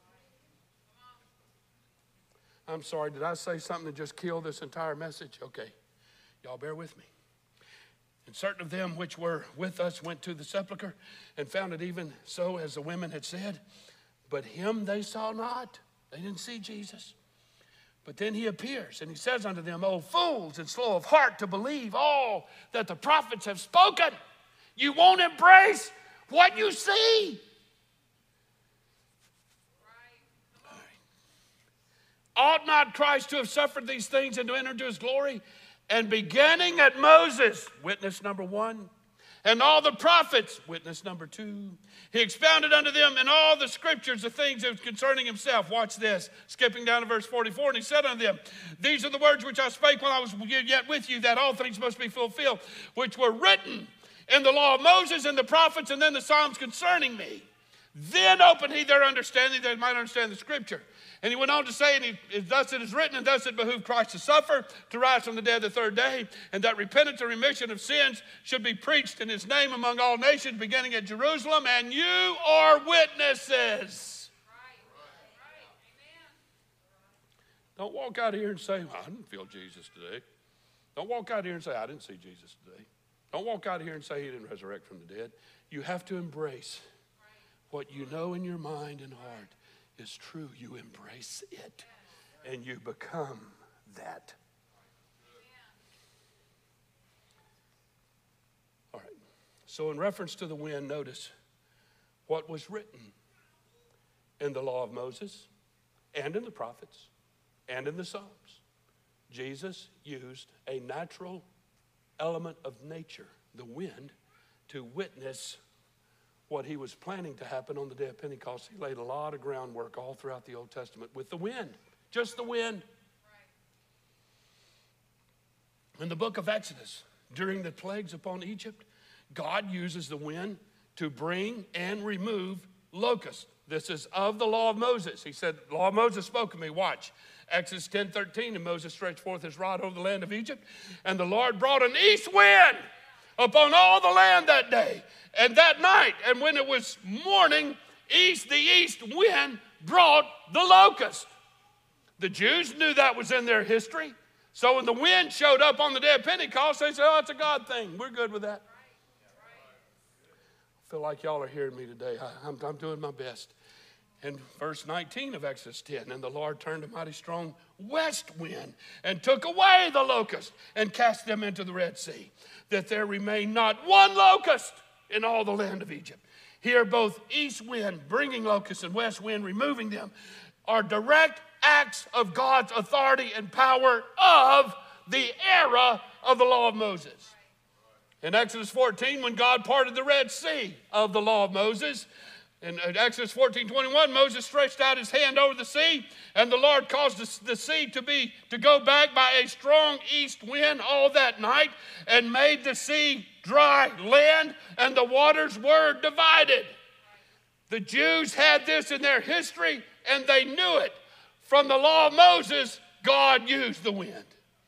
I'm sorry, did I say something that just killed this entire message? Okay, y'all bear with me. And certain of them which were with us went to the sepulchre and found it even so as the women had said. But him they saw not. They didn't see Jesus. But then he appears and he says unto them, O fools and slow of heart to believe all that the prophets have spoken. You won't embrace what you see. Ought not Christ to have suffered these things and to enter into his glory? And beginning at Moses, witness number one, and all the prophets, witness number two, he expounded unto them in all the scriptures the things that was concerning himself. Watch this, skipping down to verse forty-four. And he said unto them, these are the words which I spake when I was yet with you, that all things must be fulfilled, which were written in the law of Moses and the prophets and then the Psalms concerning me. Then opened he their understanding, that they might understand the scripture. And he went on to say, and he, thus it is written, and thus it behooved Christ to suffer, to rise from the dead the third day, and that repentance and remission of sins should be preached in his name among all nations, beginning at Jerusalem, and you are witnesses. Right. Right. Don't walk out here and say, well, I didn't feel Jesus today. Don't walk out here and say, I didn't see Jesus today. Don't walk out here and say he didn't resurrect from the dead. You have to embrace what you know in your mind and heart is true. You embrace it and you become that. All right. So in reference to the wind, notice what was written in the law of Moses and in the prophets and in the Psalms. Jesus used a natural element of nature, the wind, to witness what he was planning to happen on the day of Pentecost. He laid a lot of groundwork all throughout the Old Testament with the wind, just the wind. In the book of Exodus, during the plagues upon Egypt, God uses the wind to bring and remove locusts. This is of the law of Moses. He said, the law of Moses spoke to me. Watch. Exodus ten thirteen, and Moses stretched forth his rod over the land of Egypt, and the Lord brought an east wind upon all the land that day and that night. And when it was morning, east, the east wind brought the locust. The Jews knew that was in their history. So when the wind showed up on the day of Pentecost, they said, oh, it's a God thing. We're good with that. I feel like y'all are hearing me today. I, I'm, I'm doing my best. In verse nineteen of Exodus ten, and the Lord turned a mighty strong west wind and took away the locust and cast them into the Red Sea, that there remained not one locust in all the land of Egypt. Here both east wind bringing locusts and west wind removing them are direct acts of God's authority and power of the era of the law of Moses. In Exodus fourteen, when God parted the Red Sea of the law of Moses, in Exodus fourteen twenty-one, Moses stretched out his hand over the sea, and the Lord caused the, the sea to be to go back by a strong east wind all that night, and made the sea dry land, and the waters were divided. The Jews had this in their history, and they knew it. From the law of Moses, God used the wind.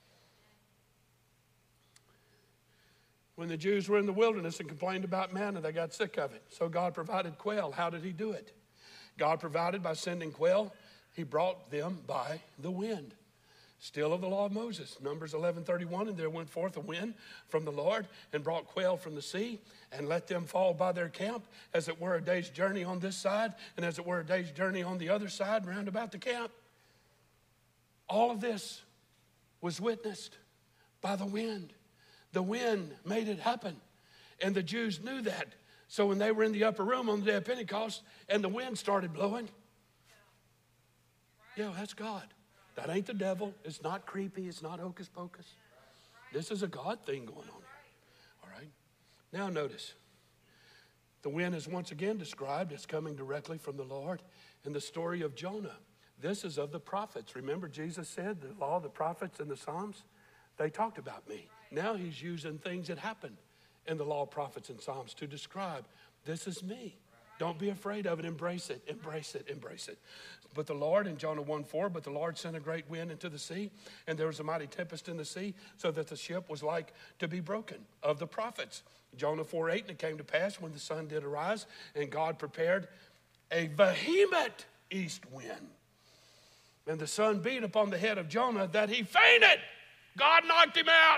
When the Jews were in the wilderness and complained about manna, they got sick of it. So God provided quail. How did he do it? God provided by sending quail. He brought them by the wind. Still of the law of Moses. Numbers eleven thirty-one, and there went forth a wind from the Lord and brought quail from the sea and let them fall by their camp, as it were a day's journey on this side and as it were a day's journey on the other side round about the camp. All of this was witnessed by the wind. The wind made it happen. And the Jews knew that. So when they were in the upper room on the day of Pentecost and the wind started blowing, yeah, that's God. That ain't the devil. It's not creepy. It's not hocus pocus. This is a God thing going on here. All right. Now notice. The wind is once again described as coming directly from the Lord in the story of Jonah. This is of the prophets. Remember Jesus said the law, the prophets, and the Psalms, they talked about me. Now he's using things that happened in the law, prophets, and Psalms to describe, this is me. Don't be afraid of it. Embrace it. Embrace it. Embrace it. But the Lord, in Jonah one four, but the Lord sent a great wind into the sea, and there was a mighty tempest in the sea, so that the ship was like to be broken. Of the prophets, Jonah four eight, and it came to pass when the sun did arise, and God prepared a vehement east wind. And the sun beat upon the head of Jonah that he fainted. God knocked him out.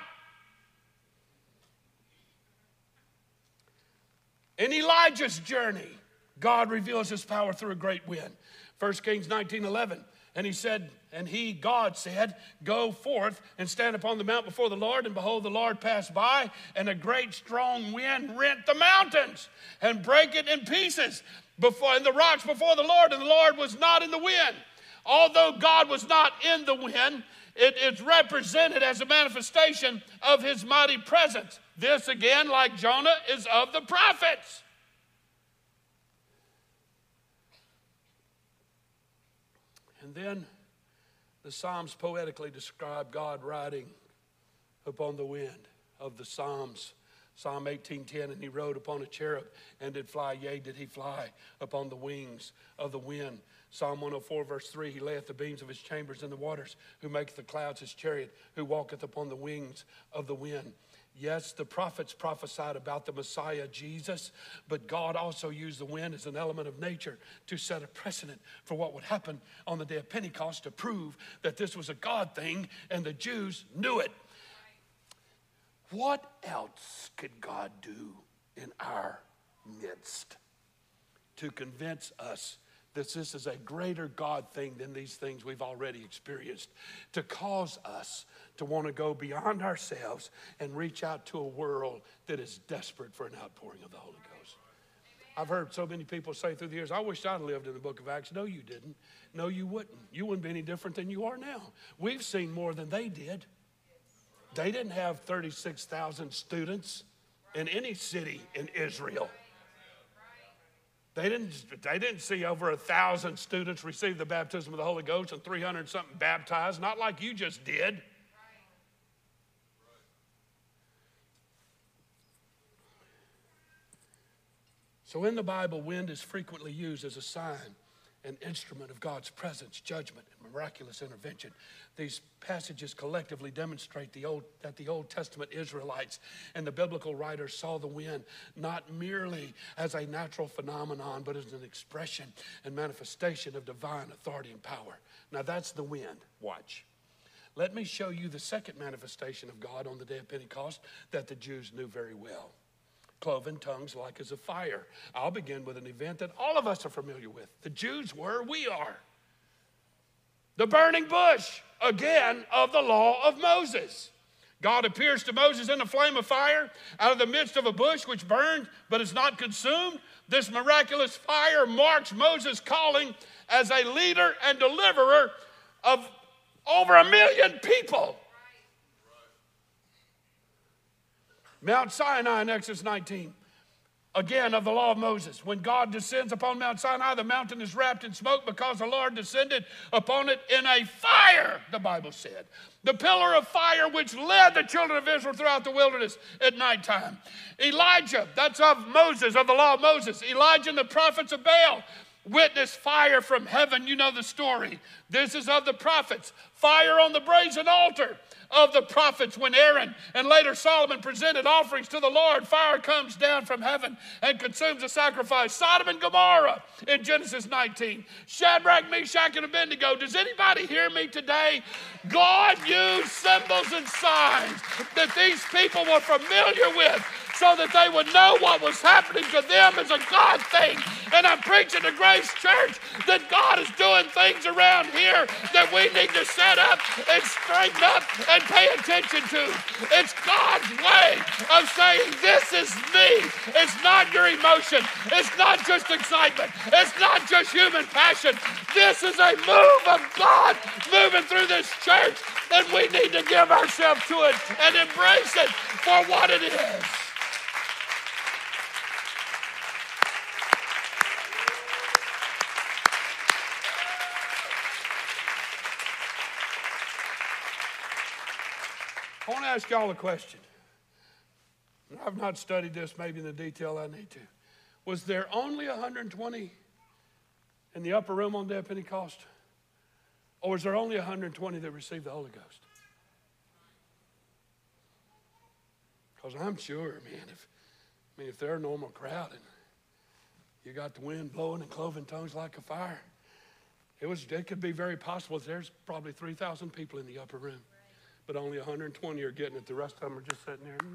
In Elijah's journey, God reveals his power through a great wind. First Kings nineteen eleven. And he said, and he, God said, go forth and stand upon the mount before the Lord. And behold, the Lord passed by, and a great strong wind rent the mountains and brake it in pieces before, and the rocks before the Lord, and the Lord was not in the wind. Although God was not in the wind, it is represented as a manifestation of his mighty presence. This, again, like Jonah, is of the prophets. And then the Psalms poetically describe God riding upon the wind of the Psalms. Psalm eighteen ten, and he rode upon a cherub and did fly, yea, did he fly upon the wings of the wind. Psalm one oh four, verse three, he layeth the beams of his chambers in the waters, who maketh the clouds his chariot, who walketh upon the wings of the wind. Yes, the prophets prophesied about the Messiah, Jesus, but God also used the wind as an element of nature to set a precedent for what would happen on the day of Pentecost to prove that this was a God thing, and the Jews knew it. What else could God do in our midst to convince us that this is a greater God thing than these things we've already experienced, to cause us to want to go beyond ourselves and reach out to a world that is desperate for an outpouring of the Holy Ghost? I've heard so many people say through the years, I wish I'd lived in the book of Acts. No, you didn't. No, you wouldn't. You wouldn't be any different than you are now. We've seen more than they did. They didn't have thirty-six thousand students in any city in Israel. They didn't, they didn't see over a thousand students receive the baptism of the Holy Ghost and three hundred something baptized, not like you just did. So in the Bible, wind is frequently used as a sign, an instrument of God's presence, judgment, and miraculous intervention. These passages collectively demonstrate the old, that the Old Testament Israelites and the biblical writers saw the wind not merely as a natural phenomenon, but as an expression and manifestation of divine authority and power. Now that's the wind. Watch. Let me show you the second manifestation of God on the day of Pentecost that the Jews knew very well. Cloven tongues like as a fire. I'll begin with an event that all of us are familiar with. The Jews were, we are. The burning bush, again, of the law of Moses. God appears to Moses in a flame of fire out of the midst of a bush which burned but is not consumed. This miraculous fire marks Moses' calling as a leader and deliverer of over a million people. Mount Sinai in Exodus nineteen. Again, of the law of Moses. When God descends upon Mount Sinai, the mountain is wrapped in smoke because the Lord descended upon it in a fire, the Bible said. The pillar of fire which led the children of Israel throughout the wilderness at nighttime. Elijah, that's of Moses, of the law of Moses. Elijah and the prophets of Baal witnessed fire from heaven. You know the story. This is of the prophets. Fire on the brazen altar of the prophets when Aaron and later Solomon presented offerings to the Lord. Fire comes down from heaven and consumes the sacrifice. Sodom and Gomorrah in Genesis nineteen. Shadrach, Meshach, and Abednego. Does anybody hear me today? God used symbols and signs that these people were familiar with so that they would know what was happening to them as a God thing. And I'm preaching to Grace Church that God is doing things around here that we need to set up and straighten up and pay attention to. It's God's way of saying, this is me. It's not your emotion. It's not just excitement. It's not just human passion. This is a move of God moving through this church, and we need to give ourselves to it and embrace it for what it is. I want to ask y'all a question. I've not studied this maybe in the detail I need to. Was there only one hundred twenty in the upper room on the day of Pentecost? Or was there only one hundred twenty that received the Holy Ghost? Because I'm sure, man, if I mean if they're a normal crowd and you got the wind blowing and cloven tongues like a fire, it was it could be very possible that there's probably three thousand people in the upper room, but only one hundred twenty are getting it. The rest of them are just sitting there.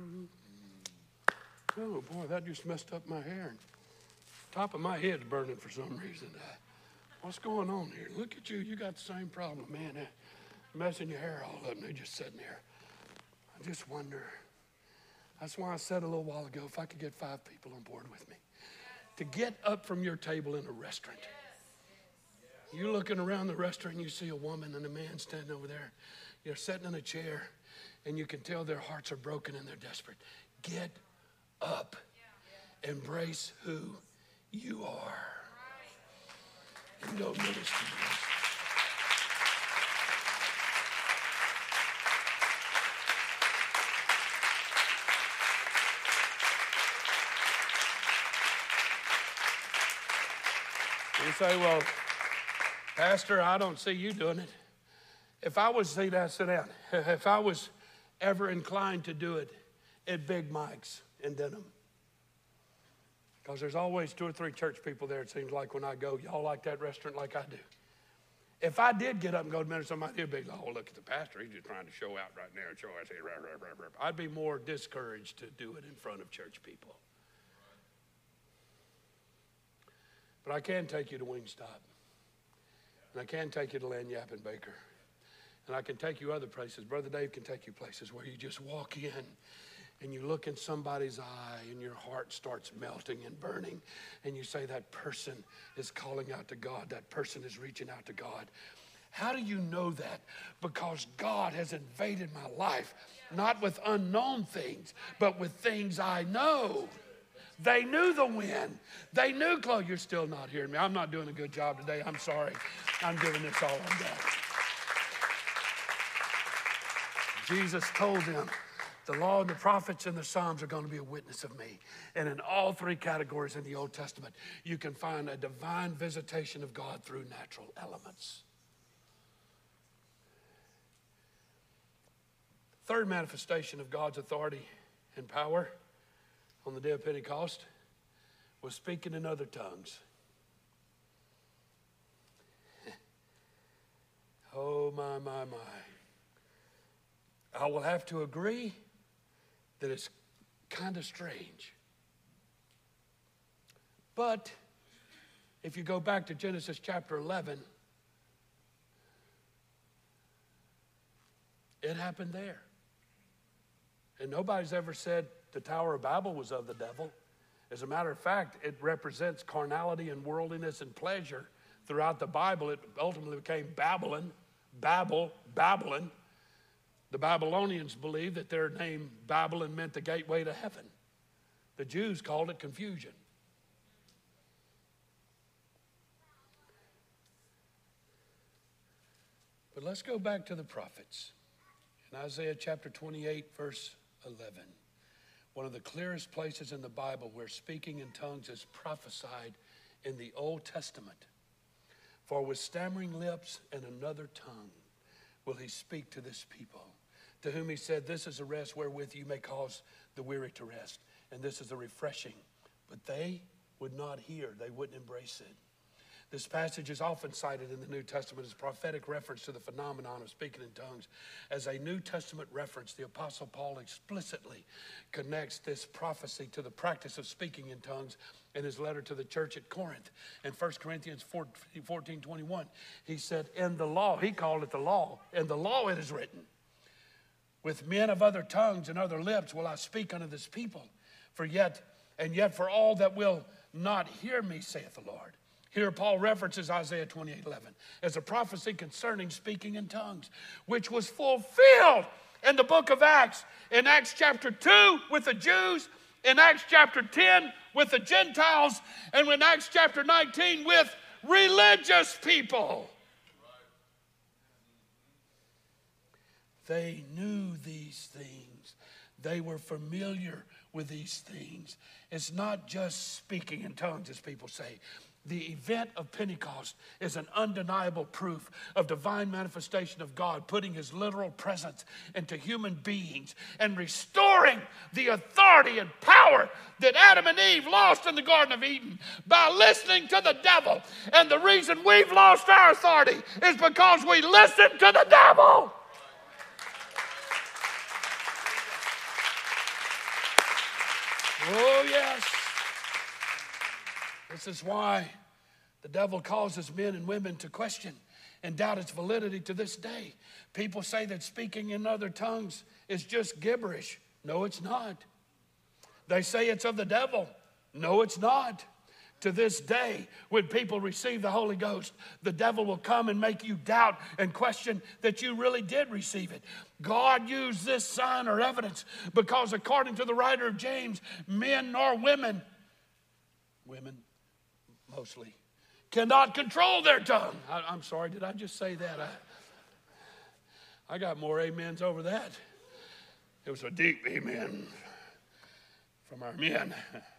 Oh boy, that just messed up my hair. Top of my head's burning for some reason. Uh, what's going on here? Look at you. You got the same problem, man. Uh, messing your hair all up and they're just sitting there. I just wonder. That's why I said a little while ago, if I could get five people on board with me to get up from your table in a restaurant. You're looking around the restaurant and you see a woman and a man standing over there. You're sitting in a chair and you can tell their hearts are broken and they're desperate. Get up. Embrace who you are. And go minister. You say, well, Pastor, I don't see you doing it. If I was, see that, sit down. If I was ever inclined to do it at Big Mike's in Denham, because there's always two or three church people there, it seems like when I go, y'all like that restaurant like I do. If I did get up and go to minister, somebody would be like, oh, look at the pastor. He's just trying to show out right now and show us. I'd be more discouraged to do it in front of church people. But I can take you to Wingstop. And I can take you to Lanyap and Baker. And I can take you other places. Brother Dave can take you places where you just walk in and you look in somebody's eye and your heart starts melting and burning. And you say, that person is calling out to God. That person is reaching out to God. How do you know that? Because God has invaded my life, not with unknown things, but with things I know. They knew the wind. They knew, Chloe, you're still not hearing me. I'm not doing a good job today. I'm sorry. I'm giving this all I've got. Jesus told them, the law and the prophets and the Psalms are going to be a witness of me. And in all three categories in the Old Testament, you can find a divine visitation of God through natural elements. Third manifestation of God's authority and power on the day of Pentecost was speaking in other tongues. Oh, my, my, my. I will have to agree that it's kind of strange. But if you go back to Genesis chapter eleven, it happened there. And nobody's ever said the Tower of Babel was of the devil. As a matter of fact, it represents carnality and worldliness and pleasure. Throughout the Bible, it ultimately became Babylon, Babel, Babylon. The Babylonians believed that their name Babylon meant the gateway to heaven. The Jews called it confusion. But let's go back to the prophets. In Isaiah chapter twenty-eight, verse eleven. One of the clearest places in the Bible where speaking in tongues is prophesied in the Old Testament. For with stammering lips and another tongue will he speak to this people, to whom he said, this is a rest wherewith you may cause the weary to rest, and this is a refreshing. But they would not hear, they wouldn't embrace it. This passage is often cited in the New Testament as a prophetic reference to the phenomenon of speaking in tongues. As a New Testament reference, the Apostle Paul explicitly connects this prophecy to the practice of speaking in tongues in his letter to the church at Corinth. In First Corinthians fourteen twenty-one, he said, in the law, he called it the law, in the law it is written, with men of other tongues and other lips will I speak unto this people. For yet, and yet for all that will not hear me, saith the Lord. Here Paul references Isaiah twenty-eight eleven as a prophecy concerning speaking in tongues, which was fulfilled in the book of Acts. In Acts chapter two with the Jews, in Acts chapter ten with the Gentiles, and in Acts chapter nineteen with religious people. They knew these things. They were familiar with these things. It's not just speaking in tongues, as people say. The event of Pentecost is an undeniable proof of divine manifestation of God putting his literal presence into human beings and restoring the authority and power that Adam and Eve lost in the Garden of Eden by listening to the devil. And the reason we've lost our authority is because we listened to the devil. Oh, yes. This is why the devil causes men and women to question and doubt its validity to this day. People say that speaking in other tongues is just gibberish. No, it's not. They say it's of the devil. No, it's not. To this day, when people receive the Holy Ghost, the devil will come and make you doubt and question that you really did receive it. God used this sign or evidence because, according to the writer of James, men nor women, women mostly, cannot control their tongue. I, I'm sorry, did I just say that? I, I got more amens over that. It was a deep amen from our men.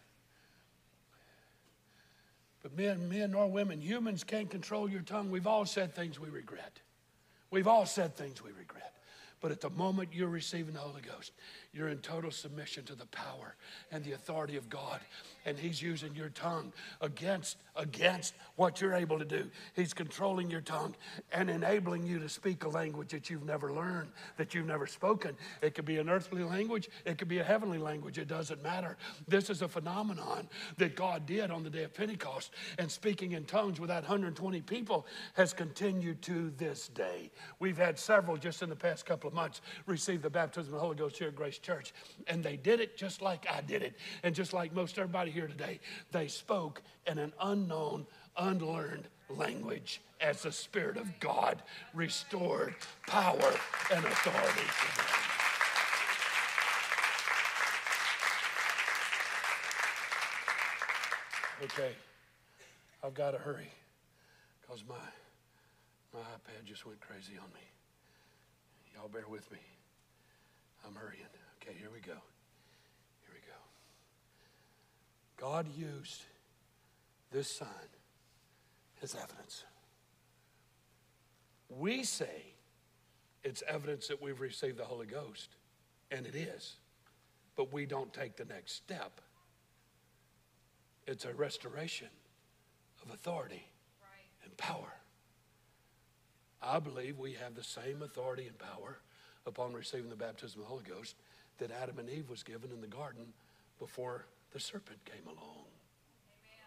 But men, men or women, humans can't control your tongue. We've all said things we regret. We've all said things we regret. But at the moment you're receiving the Holy Ghost, you're in total submission to the power and the authority of God. And he's using your tongue against, against what you're able to do. He's controlling your tongue and enabling you to speak a language that you've never learned, that you've never spoken. It could be an earthly language. It could be a heavenly language. It doesn't matter. This is a phenomenon that God did on the day of Pentecost. And speaking in tongues with that one hundred twenty people has continued to this day. We've had several just in the past couple of months receive the baptism of the Holy Ghost here at Grace Church. And they did it just like I did it. And just like most everybody here today, they spoke in an unknown, unlearned language as the Spirit of God restored power and authority to them. Okay, I've got to hurry because my, my iPad just went crazy on me. Y'all bear with me. I'm hurrying. Okay, here we go. Here we go. God used this sign as evidence. We say it's evidence that we've received the Holy Ghost, and it is, but we don't take the next step. It's a restoration of authority and power. I believe we have the same authority and power upon receiving the baptism of the Holy Ghost that Adam and Eve was given in the garden before the serpent came along. Amen.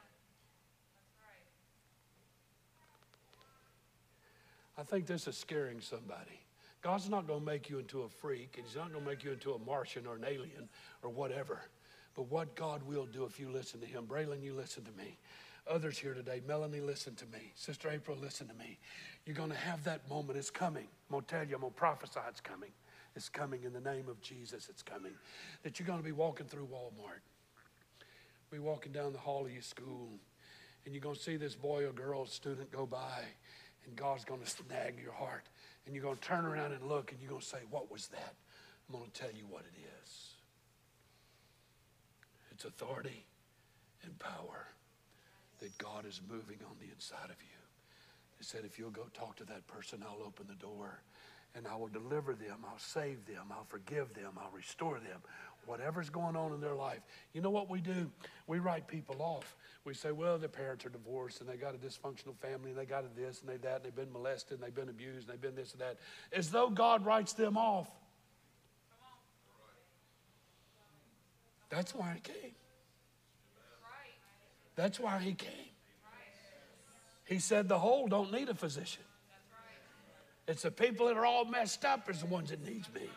That's right. I think this is scaring somebody. God's not going to make you into a freak, and he's not going to make you into a Martian or an alien or whatever. But what God will do if you listen to him. Braylon, you listen to me. Others here today, Melanie, listen to me. Sister April, listen to me. You're going to have that moment. It's coming. I'm going to tell you, I'm going to prophesy it's coming. It's coming in the name of Jesus. It's coming. That you're going to be walking through Walmart. Be walking down the hall of your school, and you're going to see this boy or girl, student go by, and God's going to snag your heart. And you're going to turn around and look, and you're going to say, what was that? I'm going to tell you what it is. It's authority and power that God is moving on the inside of you. He said, if you'll go talk to that person, I'll open the door and I will deliver them. I'll save them. I'll forgive them. I'll restore them. Whatever's going on in their life. You know what we do? We write people off. We say, well, their parents are divorced and they got a dysfunctional family and they got a this and they that and they've been molested and they've been abused and they've been this and that. As though God writes them off. That's why he came. That's why he came. He said the whole don't need a physician. It's the people that are all messed up is the ones that needs me.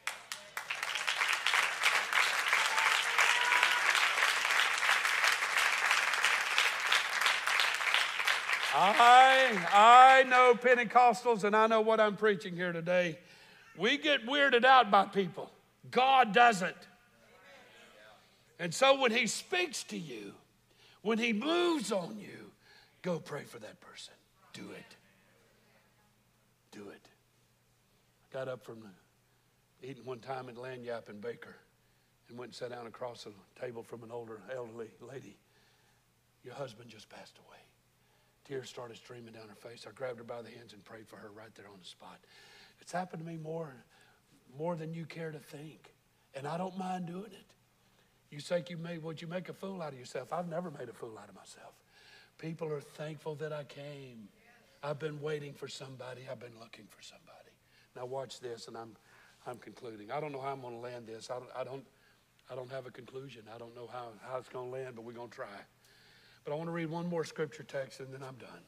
I, I know Pentecostals, and I know what I'm preaching here today. We get weirded out by people. God doesn't. And so when he speaks to you, when he moves on you, go pray for that person. Do it. Do it. I got up from eating one time at Lanyap in Baker, and went and sat down across the table from an older elderly lady. Your husband just passed away. Tears started streaming down her face. I grabbed her by the hands and prayed for her right there on the spot. It's happened to me more, more than you care to think. And I don't mind doing it. You say you made, would you make a fool out of yourself? I've never made a fool out of myself. People are thankful that I came. I've been waiting for somebody. I've been looking for somebody. Now watch this, and I'm, I'm concluding. I don't know how I'm going to land this. I don't, I don't, I don't have a conclusion. I don't know how, how it's going to land, but we're going to try. But I want to read one more scripture text, and then I'm done.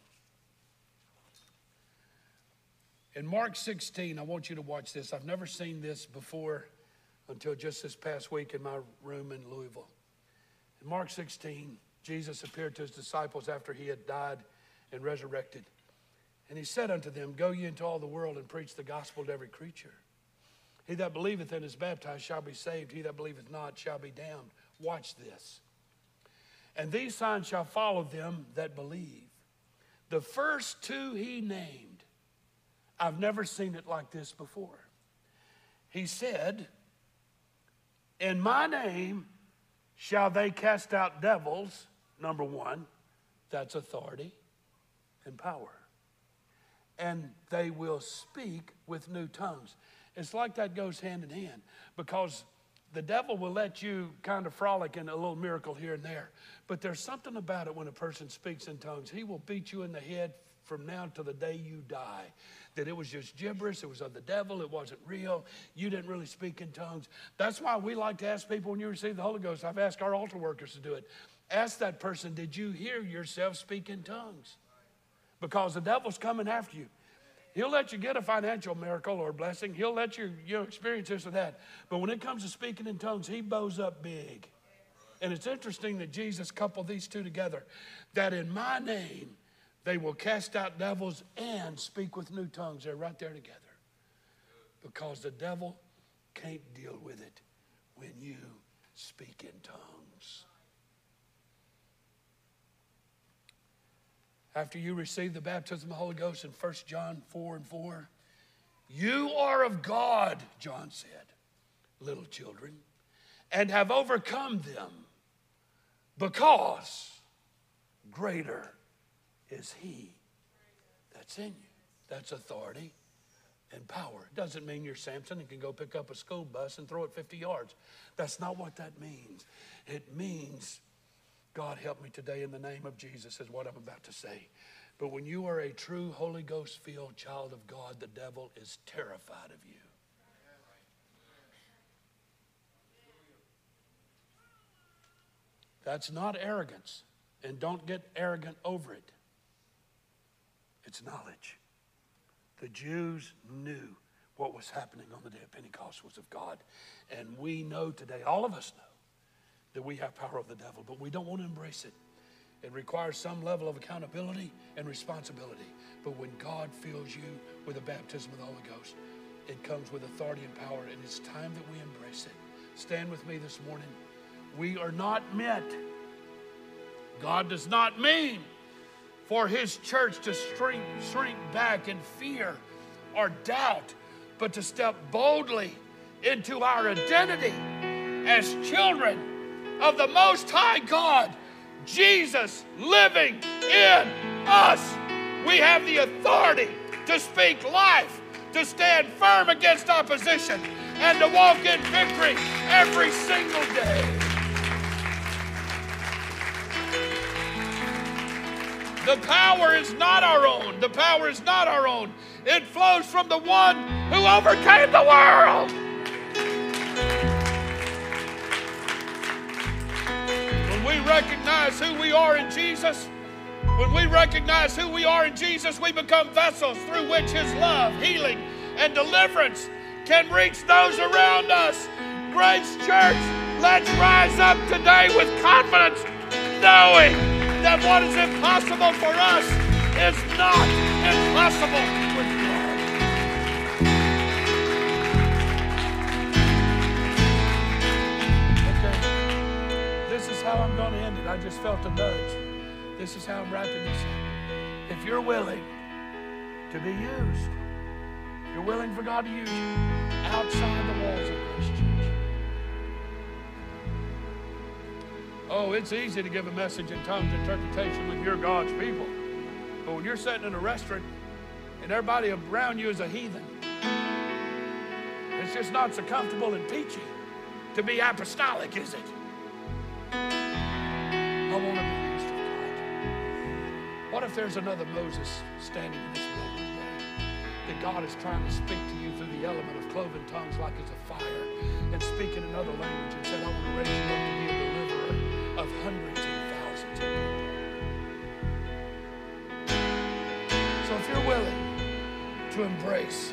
In Mark sixteen, I want you to watch this. I've never seen this before until just this past week in my room in Louisville. In Mark sixteen, Jesus appeared to his disciples after he had died and resurrected. And he said unto them, go ye into all the world and preach the gospel to every creature. He that believeth and is baptized shall be saved. He that believeth not shall be damned. Watch this. And these signs shall follow them that believe. The first two he named, I've never seen it like this before. He said, in my name shall they cast out devils. Number one, that's authority and power. And they will speak with new tongues. It's like that goes hand in hand, because the devil will let you kind of frolic in a little miracle here and there. But there's something about it when a person speaks in tongues. He will beat you in the head from now to the day you die. That it was just gibberish, it was of the devil, it wasn't real. You didn't really speak in tongues. That's why we like to ask people when you receive the Holy Ghost. I've asked our altar workers to do it. Ask that person, did you hear yourself speak in tongues? Because the devil's coming after you. He'll let you get a financial miracle or blessing. He'll let you, you know, experience this or that. But when it comes to speaking in tongues, he bows up big. And it's interesting that Jesus coupled these two together. That in my name, they will cast out devils and speak with new tongues. They're right there together. Because the devil can't deal with it when you speak in tongues. After you receive the baptism of the Holy Ghost in First John four and four, you are of God, John said, little children, and have overcome them, because greater is he that's in you. That's authority and power. It doesn't mean you're Samson and can go pick up a school bus and throw it fifty yards. That's not what that means. It means, God help me today in the name of Jesus is what I'm about to say. But when you are a true Holy Ghost filled child of God, the devil is terrified of you. That's not arrogance. And don't get arrogant over it. It's knowledge. The Jews knew what was happening on the day of Pentecost was of God. And we know today, all of us know, that we have power over the devil, but we don't want to embrace it. It requires some level of accountability and responsibility. But when God fills you with the baptism of the Holy Ghost, it comes with authority and power, and it's time that we embrace it. Stand with me this morning. We are not meant, God does not mean for his church to shrink, shrink back in fear or doubt, but to step boldly into our identity as children of the Most High God, Jesus living in us. We have the authority to speak life, to stand firm against opposition, and to walk in victory every single day. The power is not our own. The power is not our own. It flows from the one who overcame the world. When we recognize who we are in Jesus, when we recognize who we are in Jesus, we become vessels through which his love, healing, and deliverance can reach those around us. Grace Church, let's rise up today with confidence, knowing that what is impossible for us is not impossible with God. Okay, this is how I'm going to end it. I just felt a nudge. This is how I'm wrapping this up. If you're willing to be used, you're willing for God to use you outside the walls of Grace Church, Oh, it's easy to give a message in tongues interpretation when you're God's people. But when you're sitting in a restaurant and everybody around you is a heathen, it's just not so comfortable and peachy to be apostolic, is it? I want to be used of God. What if there's another Moses standing in this building today? That God is trying to speak to you through the element of cloven tongues like it's a fire, and speak in another language and said, I want to raise you up to be a deliverer of hundreds and thousands of people. So if you're willing to embrace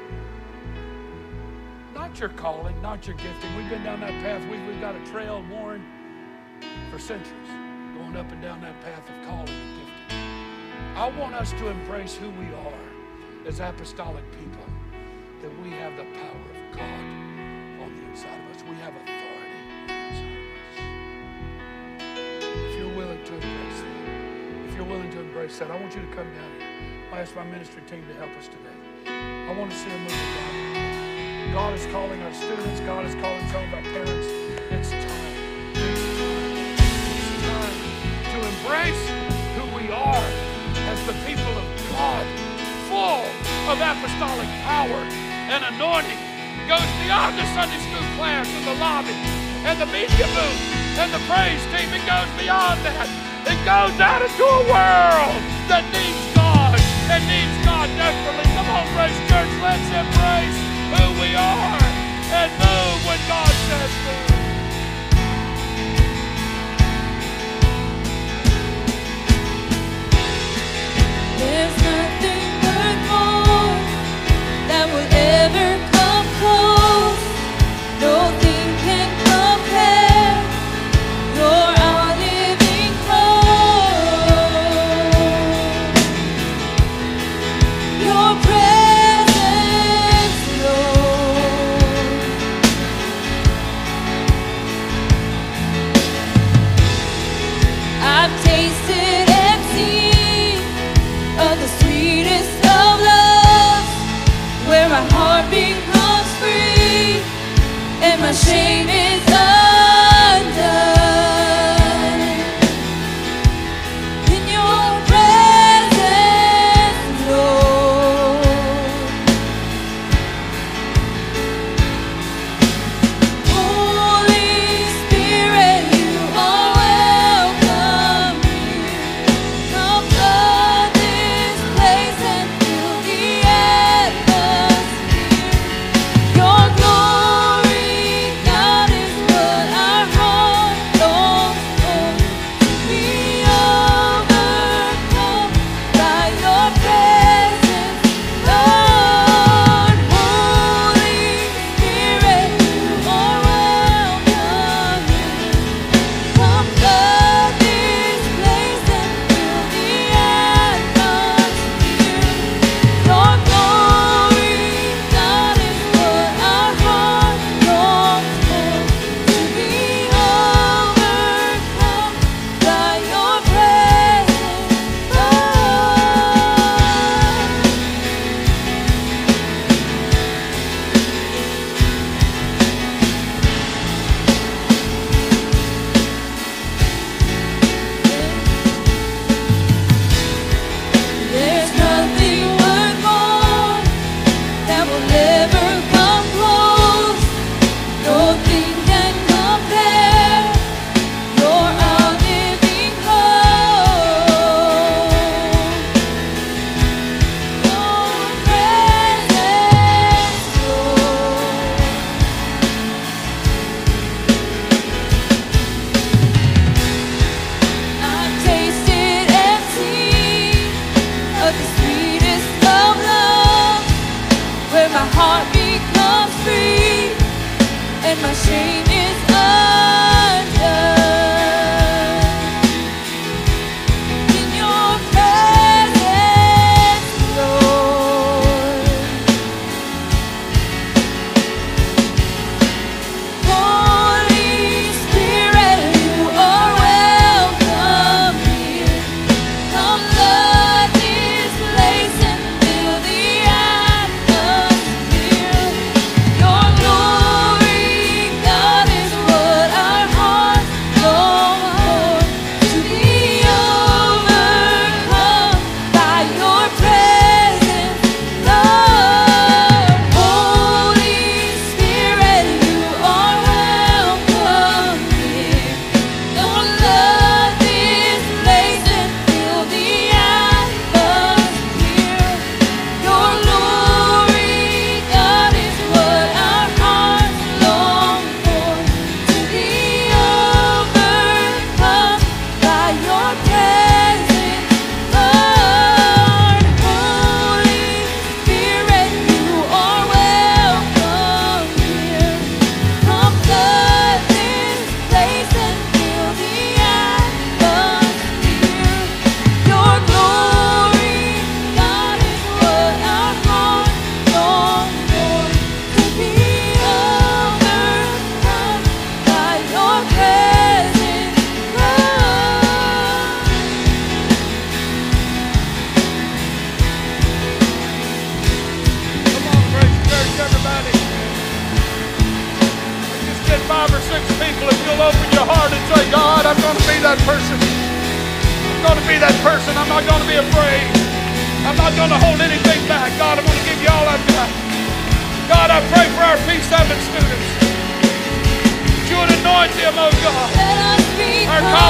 not your calling, not your gifting. We've been down that path. We, we've got a trail worn for centuries, going up and down that path of calling and gifting. I want us to embrace who we are as apostolic people, that we have the power of God on the inside of us. We have authority inside of us. If you're willing to embrace that, if you're willing to embrace that, I want you to come down here. I ask my ministry team to help us today. I want to see a move of God. God is calling our students. God is calling some of our parents. It's time. It's time. It's time to embrace who we are as the people of God, full of apostolic power and anointing. Goes beyond the Sunday school class and the lobby and the media booth and the praise team. It goes beyond that. It goes out into a world that needs God and needs God desperately. Come on, Grace Church, let's embrace who we are and move when God says move. There's nothing worth more that would ever come close. Nothing can compare. You're our living hope. Your presence, Lord. person. I'm going to be that person. I'm not going to be afraid. I'm not going to hold anything back. God, I'm going to give you all I've got. God, I pray for our P seven students. That you would anoint them, oh God. Our